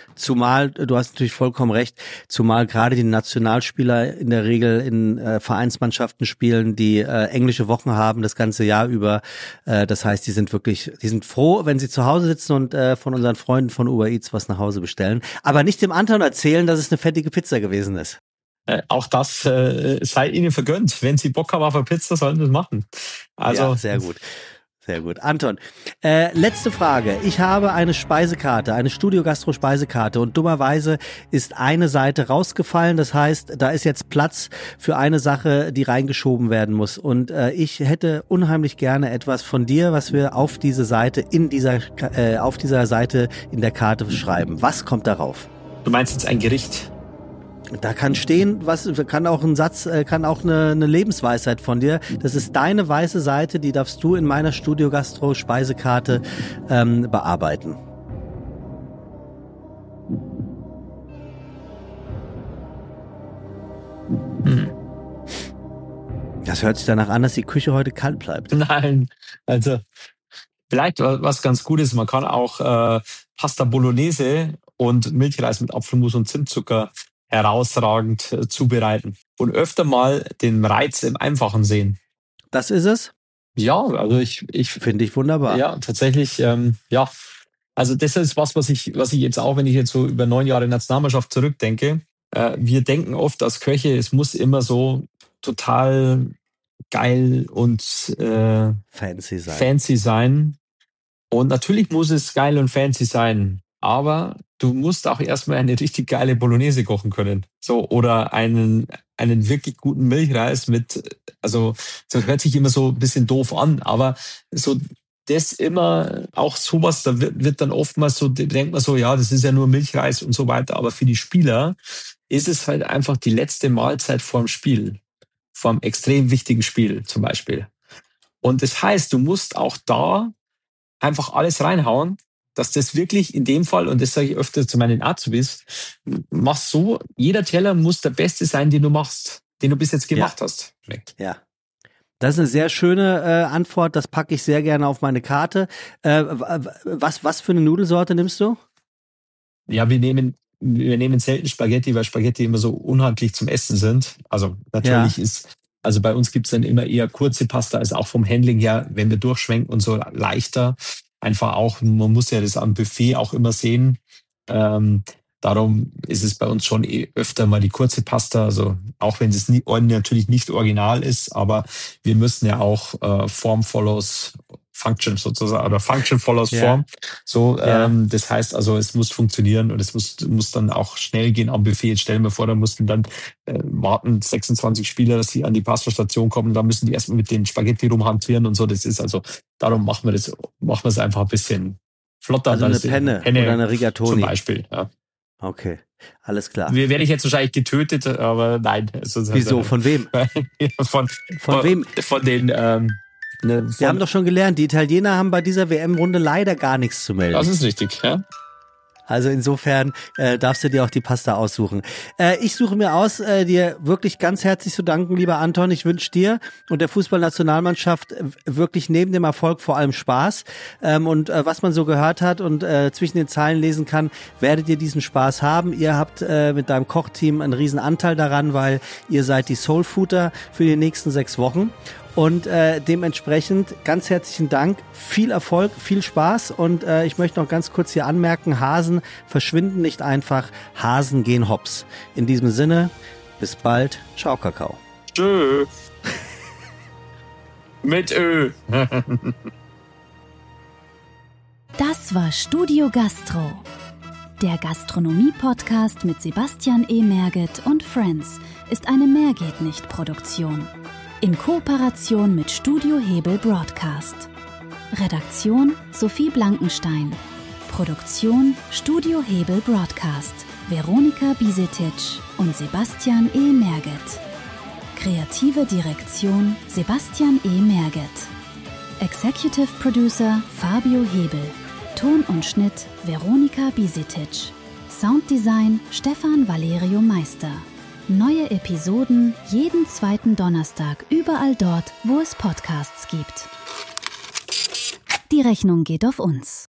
Zumal, du hast natürlich vollkommen recht, zumal gerade die Nationalspieler in der Regel in äh, Vereinsmannschaften spielen, die äh, englische Wochen haben das ganze Jahr über. Äh, das heißt, die sind wirklich, die sind froh, wenn sie zu Hause sitzen und äh, von unseren Freunden von Uber Eats was nach Hause bestellen. Aber nicht dem Anton erzählen, dass es eine fettige Pizza gewesen ist. Äh, auch das äh, sei ihnen vergönnt. Wenn sie Bock haben auf eine Pizza, sollen sie das machen. Also ja, sehr gut. Sehr gut. Anton, äh, letzte Frage. Ich habe eine Speisekarte, eine Studio-Gastro-Speisekarte und dummerweise ist eine Seite rausgefallen. Das heißt, da ist jetzt Platz für eine Sache, die reingeschoben werden muss. Und äh, ich hätte unheimlich gerne etwas von dir, was wir auf diese Seite, in dieser, äh, auf dieser Seite in der Karte schreiben. Was kommt darauf? Du meinst jetzt ein Gericht? Da kann stehen, was kann auch ein Satz, kann auch eine, eine Lebensweisheit von dir. Das ist deine weiße Seite, die darfst du in meiner Studio Gastro Speisekarte ähm, bearbeiten. Hm. Das hört sich danach an, dass die Küche heute kalt bleibt. Nein, also vielleicht was ganz Gutes. Man kann auch äh, Pasta Bolognese und Milchreis mit Apfelmus und Zimtzucker herausragend äh, zubereiten und öfter mal den Reiz im Einfachen sehen. Das ist es? Ja, also ich, ich finde ich wunderbar. Ja, tatsächlich, ähm, ja. Also das ist was, was ich, was ich jetzt auch, wenn ich jetzt so über neun Jahre Nationalmannschaft zurückdenke, äh, wir denken oft als Köche, es muss immer so total geil und äh, fancy sein. fancy sein. Und natürlich muss es geil und fancy sein. Aber du musst auch erstmal eine richtig geile Bolognese kochen können. So, oder einen, einen wirklich guten Milchreis mit, also, das hört sich immer so ein bisschen doof an, aber so, das immer, auch sowas, da wird, wird dann oftmals so, denkt man so, ja, das ist ja nur Milchreis und so weiter, aber für die Spieler ist es halt einfach die letzte Mahlzeit vorm Spiel. Vorm extrem wichtigen Spiel, zum Beispiel. Und das heißt, du musst auch da einfach alles reinhauen, dass das wirklich in dem Fall, und das sage ich öfter zu meinen Azubis, mach so, jeder Teller muss der beste sein, den du machst, den du bis jetzt gemacht ja. hast. Ja. Das ist eine sehr schöne äh, Antwort, das packe ich sehr gerne auf meine Karte. Äh, was, was für eine Nudelsorte nimmst du? Ja, wir nehmen, wir nehmen selten Spaghetti, weil Spaghetti immer so unhandlich zum Essen sind. Also natürlich ja. ist, also bei uns gibt's dann immer eher kurze Pasta, also auch vom Handling her, wenn wir durchschwenken und so leichter. Einfach auch, man muss ja das am Buffet auch immer sehen. Ähm, darum ist es bei uns schon eh öfter mal die kurze Pasta. Also auch wenn es nie, natürlich nicht original ist, aber wir müssen ja auch äh, Form follows Function sozusagen oder Function follows ja. Form. So, ja. ähm, das heißt also, es muss funktionieren und es muss, muss dann auch schnell gehen am Buffet. Jetzt stellen wir vor, da mussten dann äh, warten sechsundzwanzig Spieler, dass sie an die Pastastation kommen. Da müssen die erstmal mit den Spaghetti rumhantieren und so. Das ist also, darum machen wir das, machen wir es einfach ein bisschen flotter. Also eine Penne, Penne oder eine Rigatoni. Zum Beispiel, ja. Okay, alles klar. Werde ich jetzt wahrscheinlich getötet, aber nein. Also, wieso? Von wem? von, von, von wem? Von den, ähm, Ne, Wir haben doch schon gelernt, die Italiener haben bei dieser W M-Runde leider gar nichts zu melden. Das ist richtig, ja. Also insofern äh, darfst du dir auch die Pasta aussuchen. Äh, ich suche mir aus, äh, dir wirklich ganz herzlich zu danken, lieber Anton. Ich wünsche dir und der Fußballnationalmannschaft wirklich neben dem Erfolg vor allem Spaß. Ähm, und äh, was man so gehört hat und äh, zwischen den Zeilen lesen kann, werdet ihr diesen Spaß haben. Ihr habt äh, mit deinem Kochteam einen riesen Anteil daran, weil ihr seid die Soulfooder für die nächsten sechs Wochen. Und äh, dementsprechend ganz herzlichen Dank, viel Erfolg, viel Spaß und äh, ich möchte noch ganz kurz hier anmerken, Hasen verschwinden nicht einfach, Hasen gehen hops. In diesem Sinne, bis bald, ciao Kakao. Tschö. Mit Ö. Das war Studio Gastro, der Gastronomie-Podcast mit Sebastian E. Merget und Friends ist eine Mehrgeht-nicht-Produktion. In Kooperation mit Studio Hebel Broadcast. Redaktion Sophie Blankenstein. Produktion Studio Hebel Broadcast. Veronika Bisetic und Sebastian E. Merget. Kreative Direktion Sebastian E. Merget. Executive Producer Fabio Hebel. Ton und Schnitt Veronika Bisetic. Sounddesign Stefan Valerio Meister. Neue Episoden jeden zweiten Donnerstag überall dort, wo es Podcasts gibt. Die Rechnung geht auf uns.